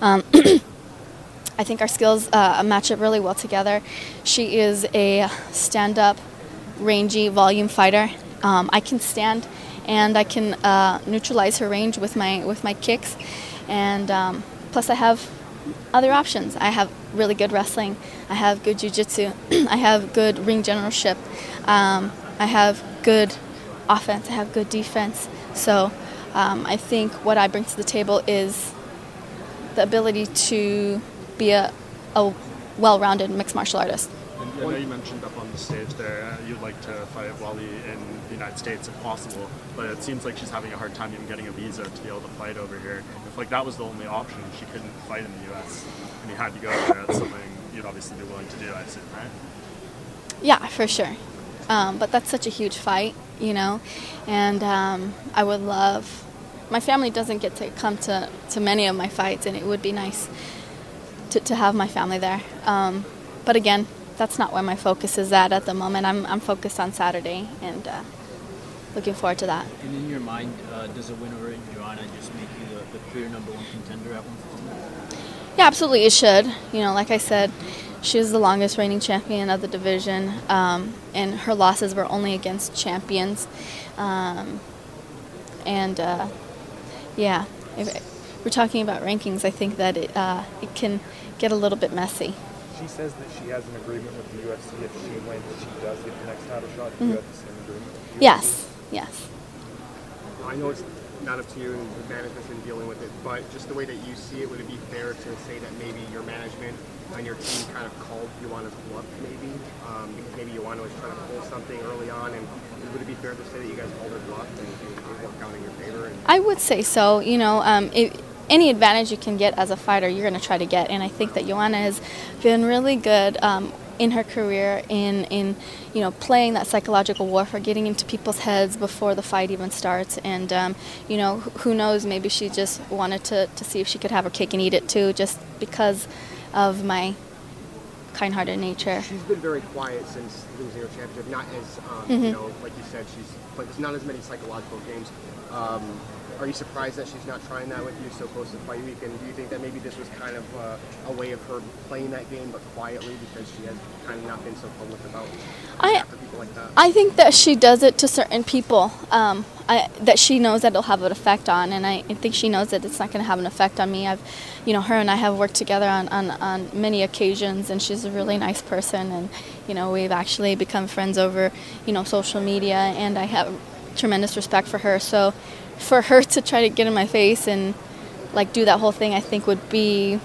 I think our skills match up really well together. She is a stand-up, rangy, volume fighter. I can stand, and I can neutralize her range with my kicks, and plus I have other options. I have really good wrestling. I have good jiu-jitsu. I have good ring generalship. I have good offense. I have good defense. So I think what I bring to the table is the ability to be a well-rounded mixed martial artist. And I know you mentioned up on the stage there, you'd like to fight Weili in the United States if possible, but it seems like she's having a hard time even getting a visa to be able to fight over here. If that was the only option, she couldn't fight in the U.S., and you had to go over there, that's something you'd obviously be willing to do, I assume, right? Yeah, for sure. But that's such a huge fight, and I would love... My family doesn't get to come to many of my fights, and it would be nice to have my family there. But again, that's not where my focus is at the moment. I'm focused on Saturday, and looking forward to that. And in your mind, does a win over Joanna just make you the clear #1 contender at 115? Yeah, absolutely, it should. Like I said, she was the longest reigning champion of the division, and her losses were only against champions. Yeah, if we're talking about rankings, I think that it can get a little bit messy. She says that she has an agreement with the UFC if she wins, that she does get the next title shot. Do you have the same agreement? Yes. Well, I know it's not up to you and the management's been dealing with it, but just the way that you see it, would it be fair to say that maybe your management and your team kind of called Joanna's bluff maybe? Because maybe Joanna was trying to pull something early on, and would it be fair to say that you guys called her bluff and it worked out in your favor? I would say so. Any advantage you can get as a fighter, you're going to try to get. And I think that Joanna has been really good in her career in playing that psychological warfare, getting into people's heads before the fight even starts. And, who knows, maybe she just wanted to see if she could have her cake and eat it too, just because of my kind-hearted nature. She's been very quiet since losing her championship. Not as, like you said, there's not as many psychological games. Are you surprised that she's not trying that with you so close to fight week? And do you think that maybe this was kind of a way of her playing that game, but quietly, because she has kind of not been so public about after people like that? I think that she does it to certain people that she knows that it'll have an effect on, and I think she knows that it's not going to have an effect on me. Her and I have worked together on many occasions, and she's a really nice person, and we've actually become friends over social media, and I have tremendous respect for her. So for her to try to get in my face and do that whole thing, I think would be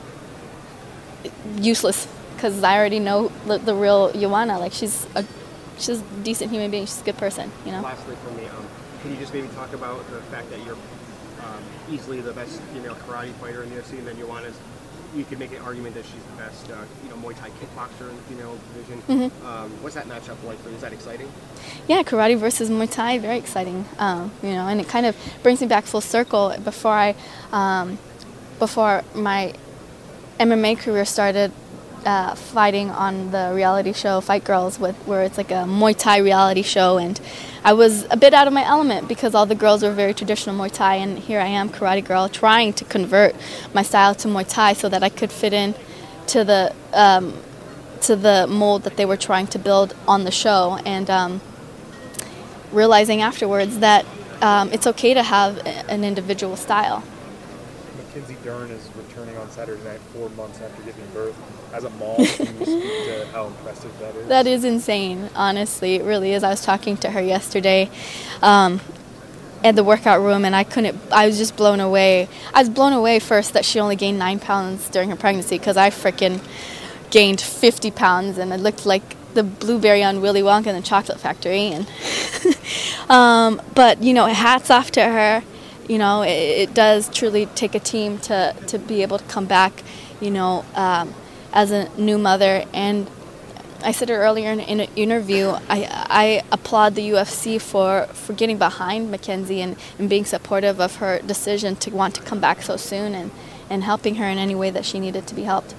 useless, because I already know the real Joanna. She's a she's a decent human being. She's a good person, you know. Lastly for me, can you just maybe talk about the fact that you're easily the best female karate fighter in the UFC, and then you could make an argument that she's the best, Muay Thai kickboxer in the female division. Mm-hmm. What's that matchup like for you? Is that exciting? Yeah, karate versus Muay Thai, very exciting. And it kind of brings me back full circle. Before my MMA career started, fighting on the reality show Fight Girls, where it's like a Muay Thai reality show, and I was a bit out of my element because all the girls were very traditional Muay Thai, and here I am, karate girl, trying to convert my style to Muay Thai so that I could fit in to the mold that they were trying to build on the show, and realizing afterwards that it's okay to have an individual style. Mackenzie Dern is returning on Saturday night 4 months after giving birth. As a mom, can you speak to how impressive that is? That is insane, honestly. It really is. I was talking to her yesterday at the workout room, and I was just blown away. I was blown away first that she only gained 9 pounds during her pregnancy, because I freaking gained 50 pounds, and it looked like the blueberry on Willy Wonka and the Chocolate Factory. And but, hats off to her. It does truly take a team to be able to come back, as a new mother. And I said it earlier in an interview, I applaud the UFC for getting behind Mackenzie and being supportive of her decision to want to come back so soon, and helping her in any way that she needed to be helped.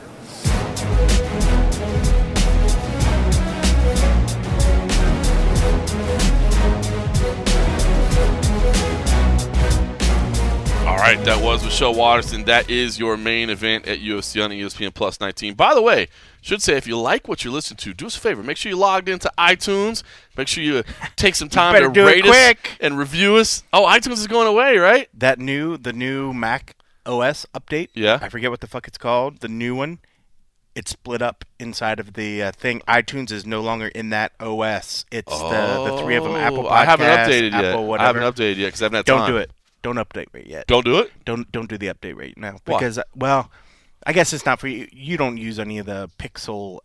All right, that was Michelle Waterson. That is your main event at UFC on ESPN Plus 19. By the way, should say, if you like what you're listening to, do us a favor. Make sure you logged into iTunes. Make sure you take some time to rate us and review us. Oh, iTunes is going away, right? The new Mac OS update. Yeah. I forget what the fuck it's called. The new one. It's split up inside of the thing. iTunes is no longer in that OS. It's the three of them. Apple Podcasts, I haven't updated Apple yet. Whatever. I haven't updated yet because I haven't had Don't time. do it. Don't update right yet. Don't do it? Don't do the update right now. Why? Because, well, I guess it's not for you. You don't use any of the Pixel.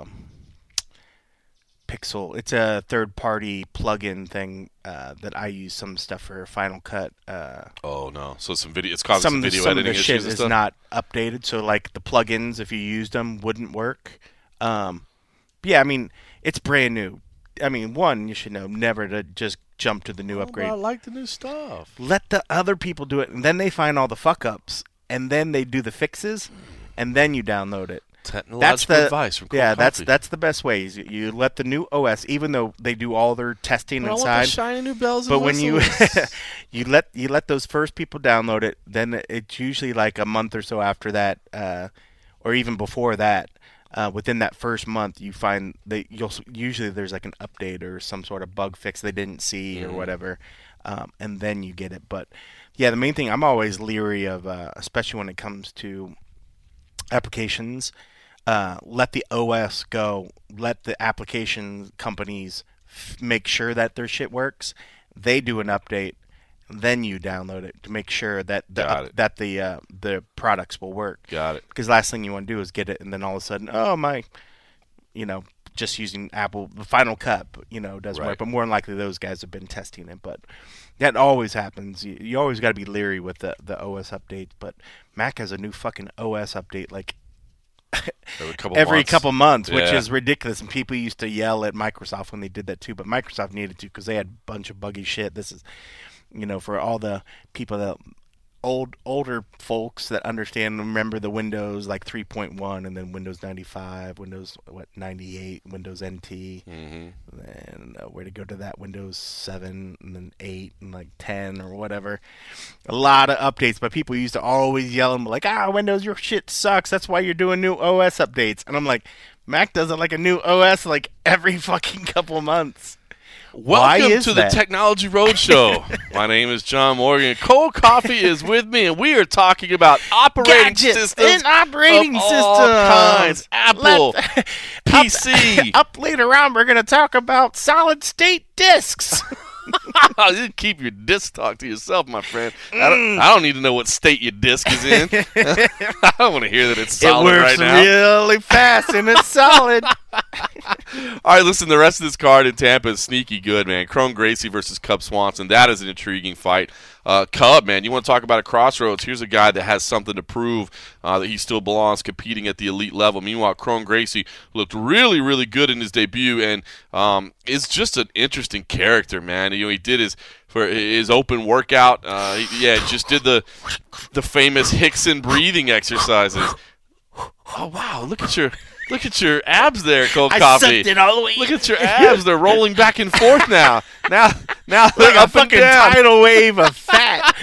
It's a third-party plug-in thing that I use some stuff for Final Cut. Oh, no. So some video. It's causing some video editing issues shit and is stuff? not updated. So, like, the plugins, if you used them, wouldn't work. Yeah, I mean, it's brand new. I mean, one, you should know never to just jump to the new upgrade. I like the new stuff. Let the other people do it, and then they find all the fuck-ups, and then they do the fixes, and then you download it. Technological advice from Cool Coffee. That's the best way. You let the new OS, even though they do all their testing I inside. want the shiny new bells and but when you whistles. you let those first people download it, then it's usually like a month or so after that, or even before that. Within that first month, you find that usually there's like an update or some sort of bug fix they didn't see or whatever, and then you get it. But yeah, the main thing I'm always leery of, especially when it comes to applications, let the OS go. Let the application companies make sure that their shit works. They do an update. Then you download it to make sure that the products will work. Got it. Because last thing you want to do is get it, and then all of a sudden, just using Apple, the Final Cut, doesn't work. But more than likely, those guys have been testing it. But that always happens. You always got to be leery with the OS updates. But Mac has a new fucking OS update like every couple months, which is ridiculous. And people used to yell at Microsoft when they did that too. But Microsoft needed to because they had a bunch of buggy shit. This is for all the people that older folks that understand and remember the Windows like 3.1 and then Windows 95, Windows 98, Windows NT, and where to go to that Windows 7 and then 8 and like 10 or whatever. A lot of updates, but people used to always yell and be like, Windows, your shit sucks. That's why you're doing new OS updates. And I'm like, Mac does it like a new OS like every fucking couple months. Welcome to the Technology Roadshow. My name is John Morgan. Cold Coffee is with me, and we are talking about operating systems and operating of systems. all kinds. Apple, PC. Up later on, we're going to talk about solid-state disks. You keep your disc talk to yourself, my friend. I don't need to know what state your disc is in. I don't want to hear that it's solid right now. It works really fast and it's solid. All right, listen, the rest of this card in Tampa is sneaky good, man. Cron Gracie versus Cub Swanson. That is an intriguing fight. Cub, man, you want to talk about a crossroads. Here's a guy that has something to prove that he still belongs competing at the elite level. Meanwhile, Cron Gracie looked really, really good in his debut and is just an interesting character, man. He did his open workout. Just did the famous Hickson breathing exercises. Oh, wow, look at your abs there, Cold Coffee. I sucked it all the way. Look at your abs. They're rolling back and forth now. Now like they're a up and fucking down. tidal wave of fat.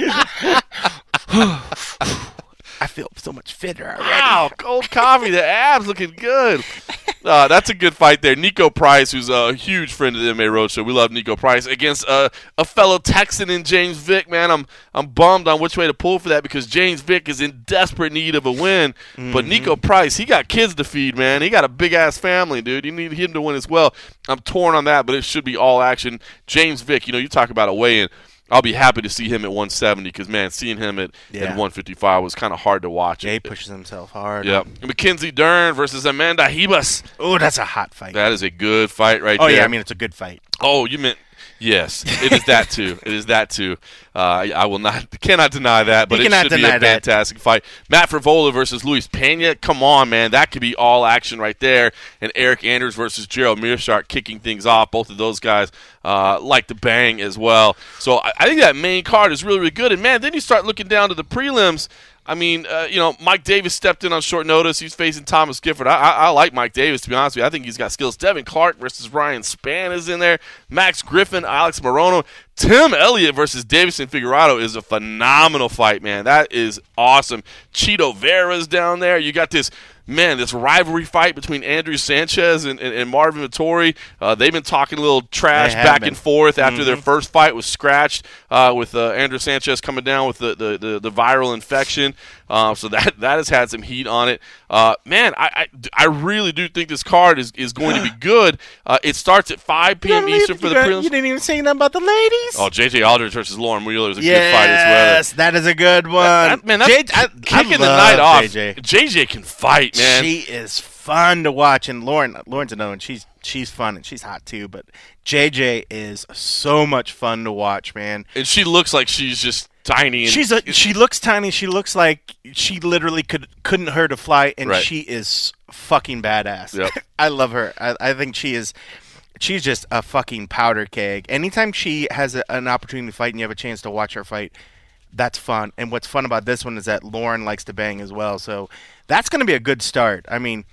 I feel so much fitter already. Wow, Cold Coffee. The abs looking good. That's a good fight there. Nico Price, who's a huge friend of the MMA Roadshow. We love Nico Price against a fellow Texan in James Vick. Man, I'm bummed on which way to pull for that because James Vick is in desperate need of a win. Mm-hmm. But Nico Price, he got kids to feed, man. He got a big-ass family, dude. You need him to win as well. I'm torn on that, but it should be all action. James Vick, you talk about a weigh-in. I'll be happy to see him at 170 because, man, seeing him at 155 was kind of hard to watch. Yeah, he pushes himself hard. Yeah. Mackenzie Dern versus Amanda Ribas. Oh, that's a hot fight. That is a good fight right there. there. Oh, yeah, I mean, it's a good fight. Oh, you meant – yes, it is that too. It is that too. I cannot deny that, but it should be a fantastic fight. Matt Frivola versus Luis Pena. Come on, man. That could be all action right there. And Eric Anders versus Gerald Meerschaert kicking things off. Both of those guys like to bang as well. So I think that main card is really, really good. And, man, then you start looking down to the prelims. I mean, Mike Davis stepped in on short notice. He's facing Thomas Gifford. I like Mike Davis, to be honest with you. I think he's got skills. Devin Clark versus Ryan Spann is in there. Max Griffin, Alex Morono. Tim Elliott versus Davison Figueroa is a phenomenal fight, man. That is awesome. Chito Vera's down there. You got this rivalry fight between Andrew Sanchez and Marvin Vittori. They've been talking a little trash back and forth after their first fight was scratched with Andrew Sanchez coming down with the viral infection. So that has had some heat on it. Man, I really do think this card is going to be good. It starts at 5 p.m. Eastern for the prelims. You didn't even say nothing about the ladies. Oh, J.J. Aldridge versus Lauren Wheeler is a good fight as well. Yes, that is a good one. Kicking the night off. JJ can fight, man. She is fun to watch, and Lauren's another one. She's fun and she's hot too. But JJ is so much fun to watch, man. And she looks like she's just tiny. And she looks tiny. She looks like she literally couldn't hurt a fly, and right. She is fucking badass. Yep. I love her. I think she's just a fucking powder keg. Anytime she has an opportunity to fight and you have a chance to watch her fight, that's fun. And what's fun about this one is that Lauren likes to bang as well. So that's going to be a good start. I mean,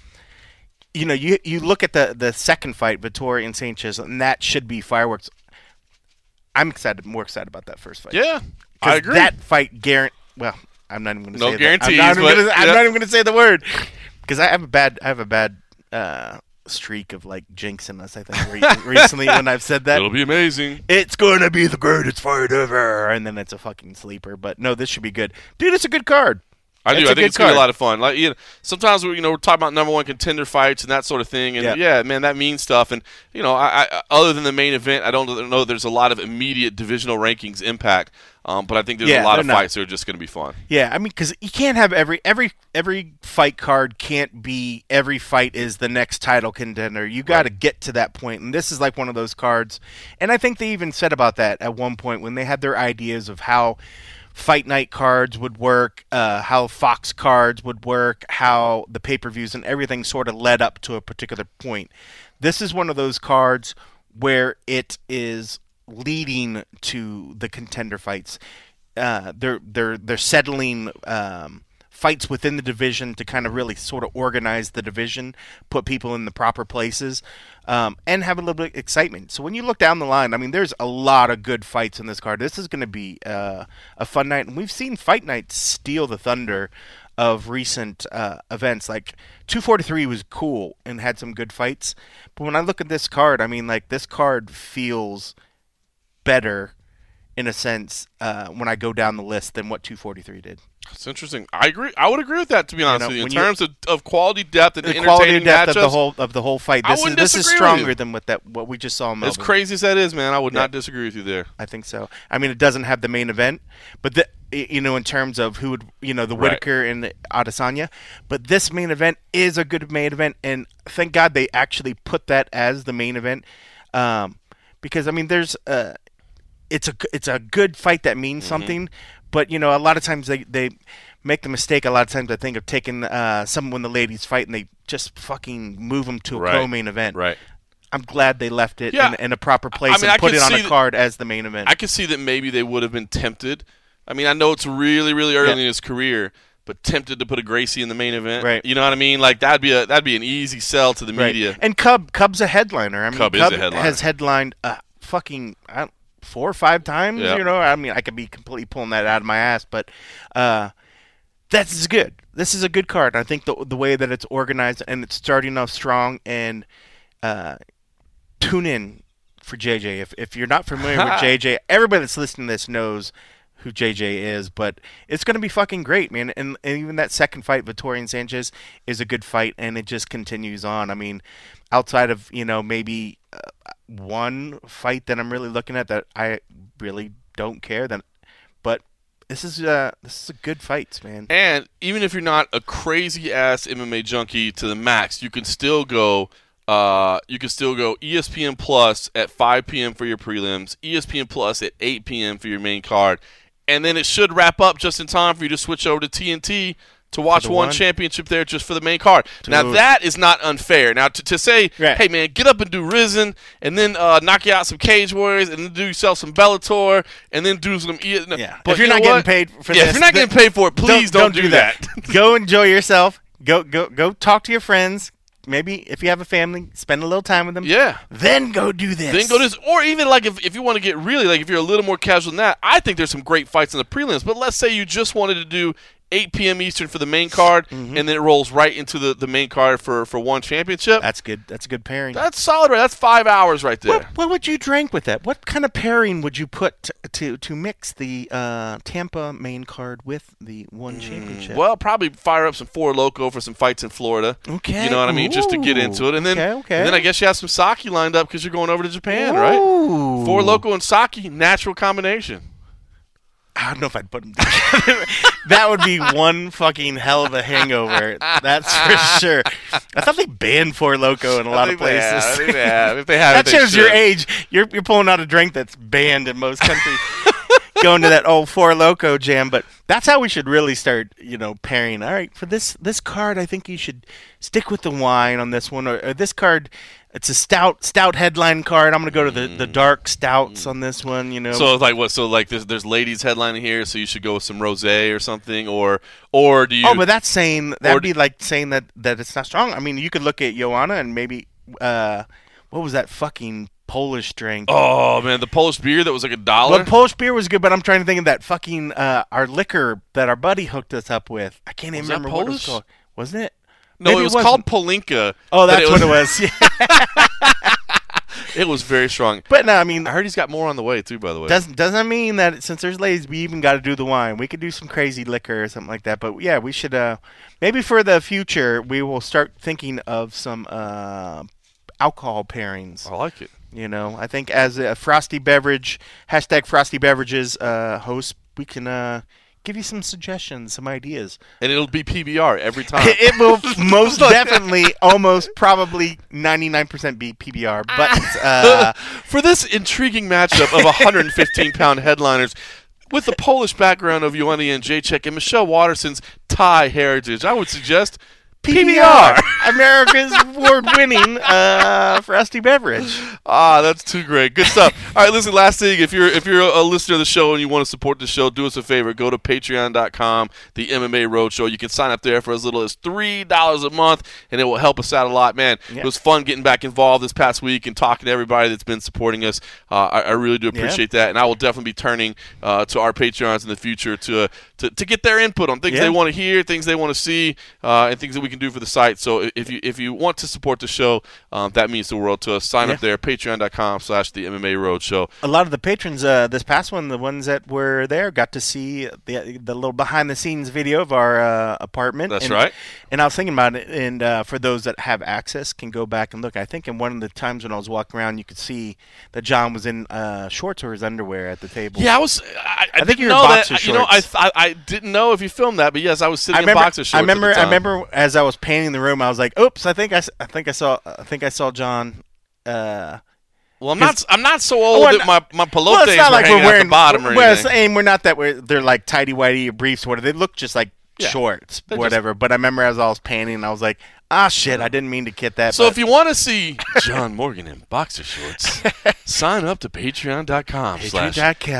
you look at the second fight, Vittori and Sanchez, and that should be fireworks. I'm more excited about that first fight. Yeah, I agree. That fight, well, I'm not even going to say guarantees. I'm not even going to say the word because I have a bad streak of like jinxing us. I think recently when I've said that, it'll be amazing. It's going to be the greatest fight ever, and then it's a fucking sleeper. But no, this should be good, dude. It's a good card. I think it's gonna be a lot of fun. Like sometimes we're talking about number one contender fights and that sort of thing, and man, that means stuff. And I other than the main event, I don't know there's a lot of immediate divisional rankings impact. But I think there's a lot of fights that are just going to be fun. Yeah, I mean, because you can't have every fight card can't be every fight is the next title contender. You got to get to that point, and this is like one of those cards. And I think they even said about that at one point when they had their ideas of how Fight Night cards would work, how Fox cards would work, how the pay-per-views and everything sort of led up to a particular point. This is one of those cards where it is leading to the contender fights. They're settling fights within the division to kind of really sort of organize the division, put people in the proper places, and have a little bit of excitement. So when you look down the line, I mean, there's a lot of good fights in this card. This is going to be a fun night, and we've seen Fight Night steal the thunder of recent events. Like 243 was cool and had some good fights, but when I look at this card, I mean, like this card feels better in a sense when I go down the list than what 243 did. It's interesting. I agree. I would agree with that, to be honest with you. In terms of quality depth and the entertaining quality depth matchups, of the whole fight. I wouldn't This is disagree stronger with you. than what we just saw in Melbourne. As crazy as that is, man, I would not disagree with you there. I think so. I mean, it doesn't have the main event, but in terms of who would, the Whitaker and the Adesanya, but this main event is a good main event, and thank God they actually put that as the main event, because I mean, it's a good fight that means something, but a lot of times they make the mistake a lot of times, I think, of taking some when the ladies fight and they just fucking move them to a pro-main event. Right. I'm glad they left it in a proper place and put it on a card as the main event. I could see that maybe they would have been tempted. I mean, I know it's really, really early in his career, but tempted to put a Gracie in the main event. Right. You know what I mean? Like, that'd be an easy sell to the media. And Cub's a headliner. I mean, Cub is a headliner. Has headlined fucking 4 or 5 times. Yep. I mean, I could be completely pulling that out of my ass, but that's good. This is a good card. I think the way that it's organized and it's starting off strong, and tune in for JJ. If you're not familiar with JJ, everybody that's listening to this knows who JJ is, but it's going to be fucking great, man. And even that second fight, Vettori and Sanchez, is a good fight, and it just continues on. I mean, outside of, maybe one fight that I'm really looking at that I really don't care, but this is a good fight, man. And even if you're not a crazy ass MMA junkie to the max, you can still go ESPN Plus at 5 p.m. for your prelims, ESPN Plus at 8 p.m. for your main card, and then it should wrap up just in time for you to switch over to TNT to watch one championship there just for the main card. Dude. Now, that is not unfair. Now, to say, hey, man, get up and do Risen, and then knock you out some Cage Warriors, and then do yourself some Bellator, and then do some... Yeah. But if you're not getting paid for this... if you're not getting paid for it, please don't do that. Go enjoy yourself. Go talk to your friends. Maybe if you have a family, spend a little time with them. Yeah. Then go do this. Then go do this. Or even like if you want to get really, like if you're a little more casual than that, I think there's some great fights in the prelims. But let's say you just wanted to do 8 p.m. Eastern for the main card, and then it rolls right into the main card for one championship. That's good. That's a good pairing. That's solid, right? That's 5 hours right there. What would you drink with that? What kind of pairing would you put to mix the Tampa main card with the one championship? Well, probably fire up some Four Loko for some fights in Florida. Okay. You know what I mean? Just to get into it. And then, and then I guess you have some sake lined up because you're going over to Japan, right? Four Loko and sake, natural combination. I don't know if I'd put them together. That would be one fucking hell of a hangover. That's for sure. I thought they banned Four Loko in a lot of places. I think they have. If they have, that shows your age. You're pulling out a drink that's banned in most countries. Going to that old Four Loko jam, but that's how we should really start, pairing. All right, for this card, I think you should stick with the wine on this one, or this card. It's a stout headline card. I'm gonna go to the dark stouts on this one. So it's like what? So like there's ladies headlining here, so you should go with some rosé or something, or do you? Oh, but that'd be like saying that it's not strong. I mean, you could look at Joanna and maybe what was that fucking Polish drink? Oh man, the Polish beer that was like $1. Well, Polish beer was good, but I'm trying to think of that fucking our liquor that our buddy hooked us up with. I can't even remember what it was called. Wasn't it? No, Maybe it was called Polinka. Oh, that's what it was. It was very strong. But no, I mean, I heard he's got more on the way too. By the way, doesn't mean that since there's ladies, we even got to do the wine. We could do some crazy liquor or something like that. But yeah, we should. Maybe for the future, we will start thinking of some alcohol pairings. I like it. I think as a Frosty Beverage #Frosty Beverages host, we can give you some suggestions, some ideas. And it'll be PBR every time. It will most definitely, almost probably 99% be PBR. But for this intriguing matchup of 115-pound headliners with the Polish background of Joanna Jędrzejczyk and Michelle Waterson's Thai heritage, I would suggest PBR, America's award-winning Frosty Beverage. That's too great. Good stuff. All right, listen, last thing, if you're a listener of the show and you want to support the show, do us a favor. Go to patreon.com, the MMA Roadshow. You can sign up there for as little as $3 a month, and it will help us out a lot. Man, It was fun getting back involved this past week and talking to everybody that's been supporting us. I really do appreciate that, and I will definitely be turning to our Patreons in the future to get their input on things they want to hear, things they want to see, and things that we we can do for the site. So if you want to support the show, that means the world to us. Sign up there, patreon.com/the MMA Roadshow. A lot of the patrons this past one, the ones that were there, got to see the little behind-the-scenes video of our apartment. That's right. And I was thinking about it, and for those that have access, can go back and look. I think in one of the times when I was walking around, you could see that John was in shorts or his underwear at the table. Yeah, I think you know boxer that. Shorts. I didn't know if you filmed that, but yes, I was sitting in boxer shorts. I at the time. remember as I was painting the room, I was like, "Oops! I think I saw John." Well, I'm not so old that my pelotes it's not were like hanging we're wearing at the bottom or anything. And we're not that they're like tighty whitey or briefs or whatever. They look just like shorts, whatever. But I remember as I was painting, I was like, shit, I didn't mean to get that. So if you want to see John Morgan in boxer shorts, sign up to patreon.com/the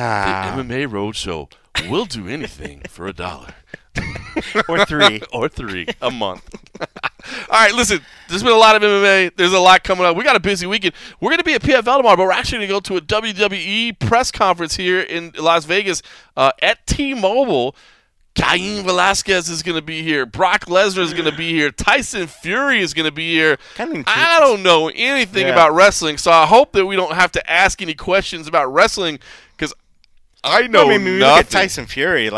MMA Roadshow. We'll do anything for $1. or three. Or $3 a month. All right, listen, there's been a lot of MMA. There's a lot coming up. We got a busy weekend. We're going to be at PFL tomorrow, but we're actually going to go to a WWE press conference here in Las Vegas at T-Mobile. Cain Velasquez is going to be here. Brock Lesnar is going to be here. Tyson Fury is going to be here. I don't know anything about wrestling, so I hope that we don't have to ask any questions about wrestling because I know when we nothing. Look at Tyson Fury,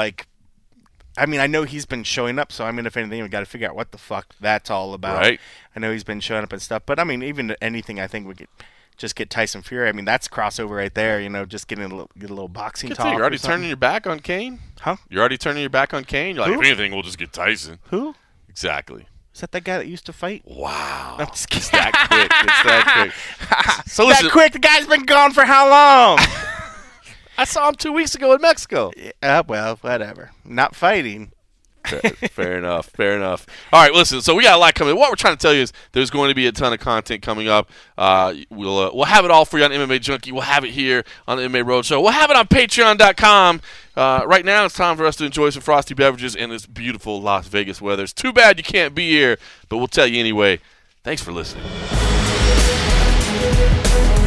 I know he's been showing up, so if anything, we got to figure out what the fuck that's all about. Right. I know he's been showing up and stuff, but even anything, I think we could just get Tyson Fury. That's crossover right there. Just getting a little boxing talk. You're already turning your back on Kane? Huh? You're already turning your back on Kane? You're like, if anything, we'll just get Tyson. Who? Exactly. Is that guy that used to fight? Wow. I'm just kidding. It's that quick. It's that quick. So listen, that quick? The guy's been gone for how long? I saw him 2 weeks ago in Mexico. Well, whatever. Not fighting. Fair enough. Fair enough. All right, listen. So we got a lot coming. What we're trying to tell you is there's going to be a ton of content coming up. We'll have it all for you on MMA Junkie. We'll have it here on the MMA Roadshow. We'll have it on Patreon.com. Right now, it's time for us to enjoy some frosty beverages in this beautiful Las Vegas weather. It's too bad you can't be here, but we'll tell you anyway. Thanks for listening.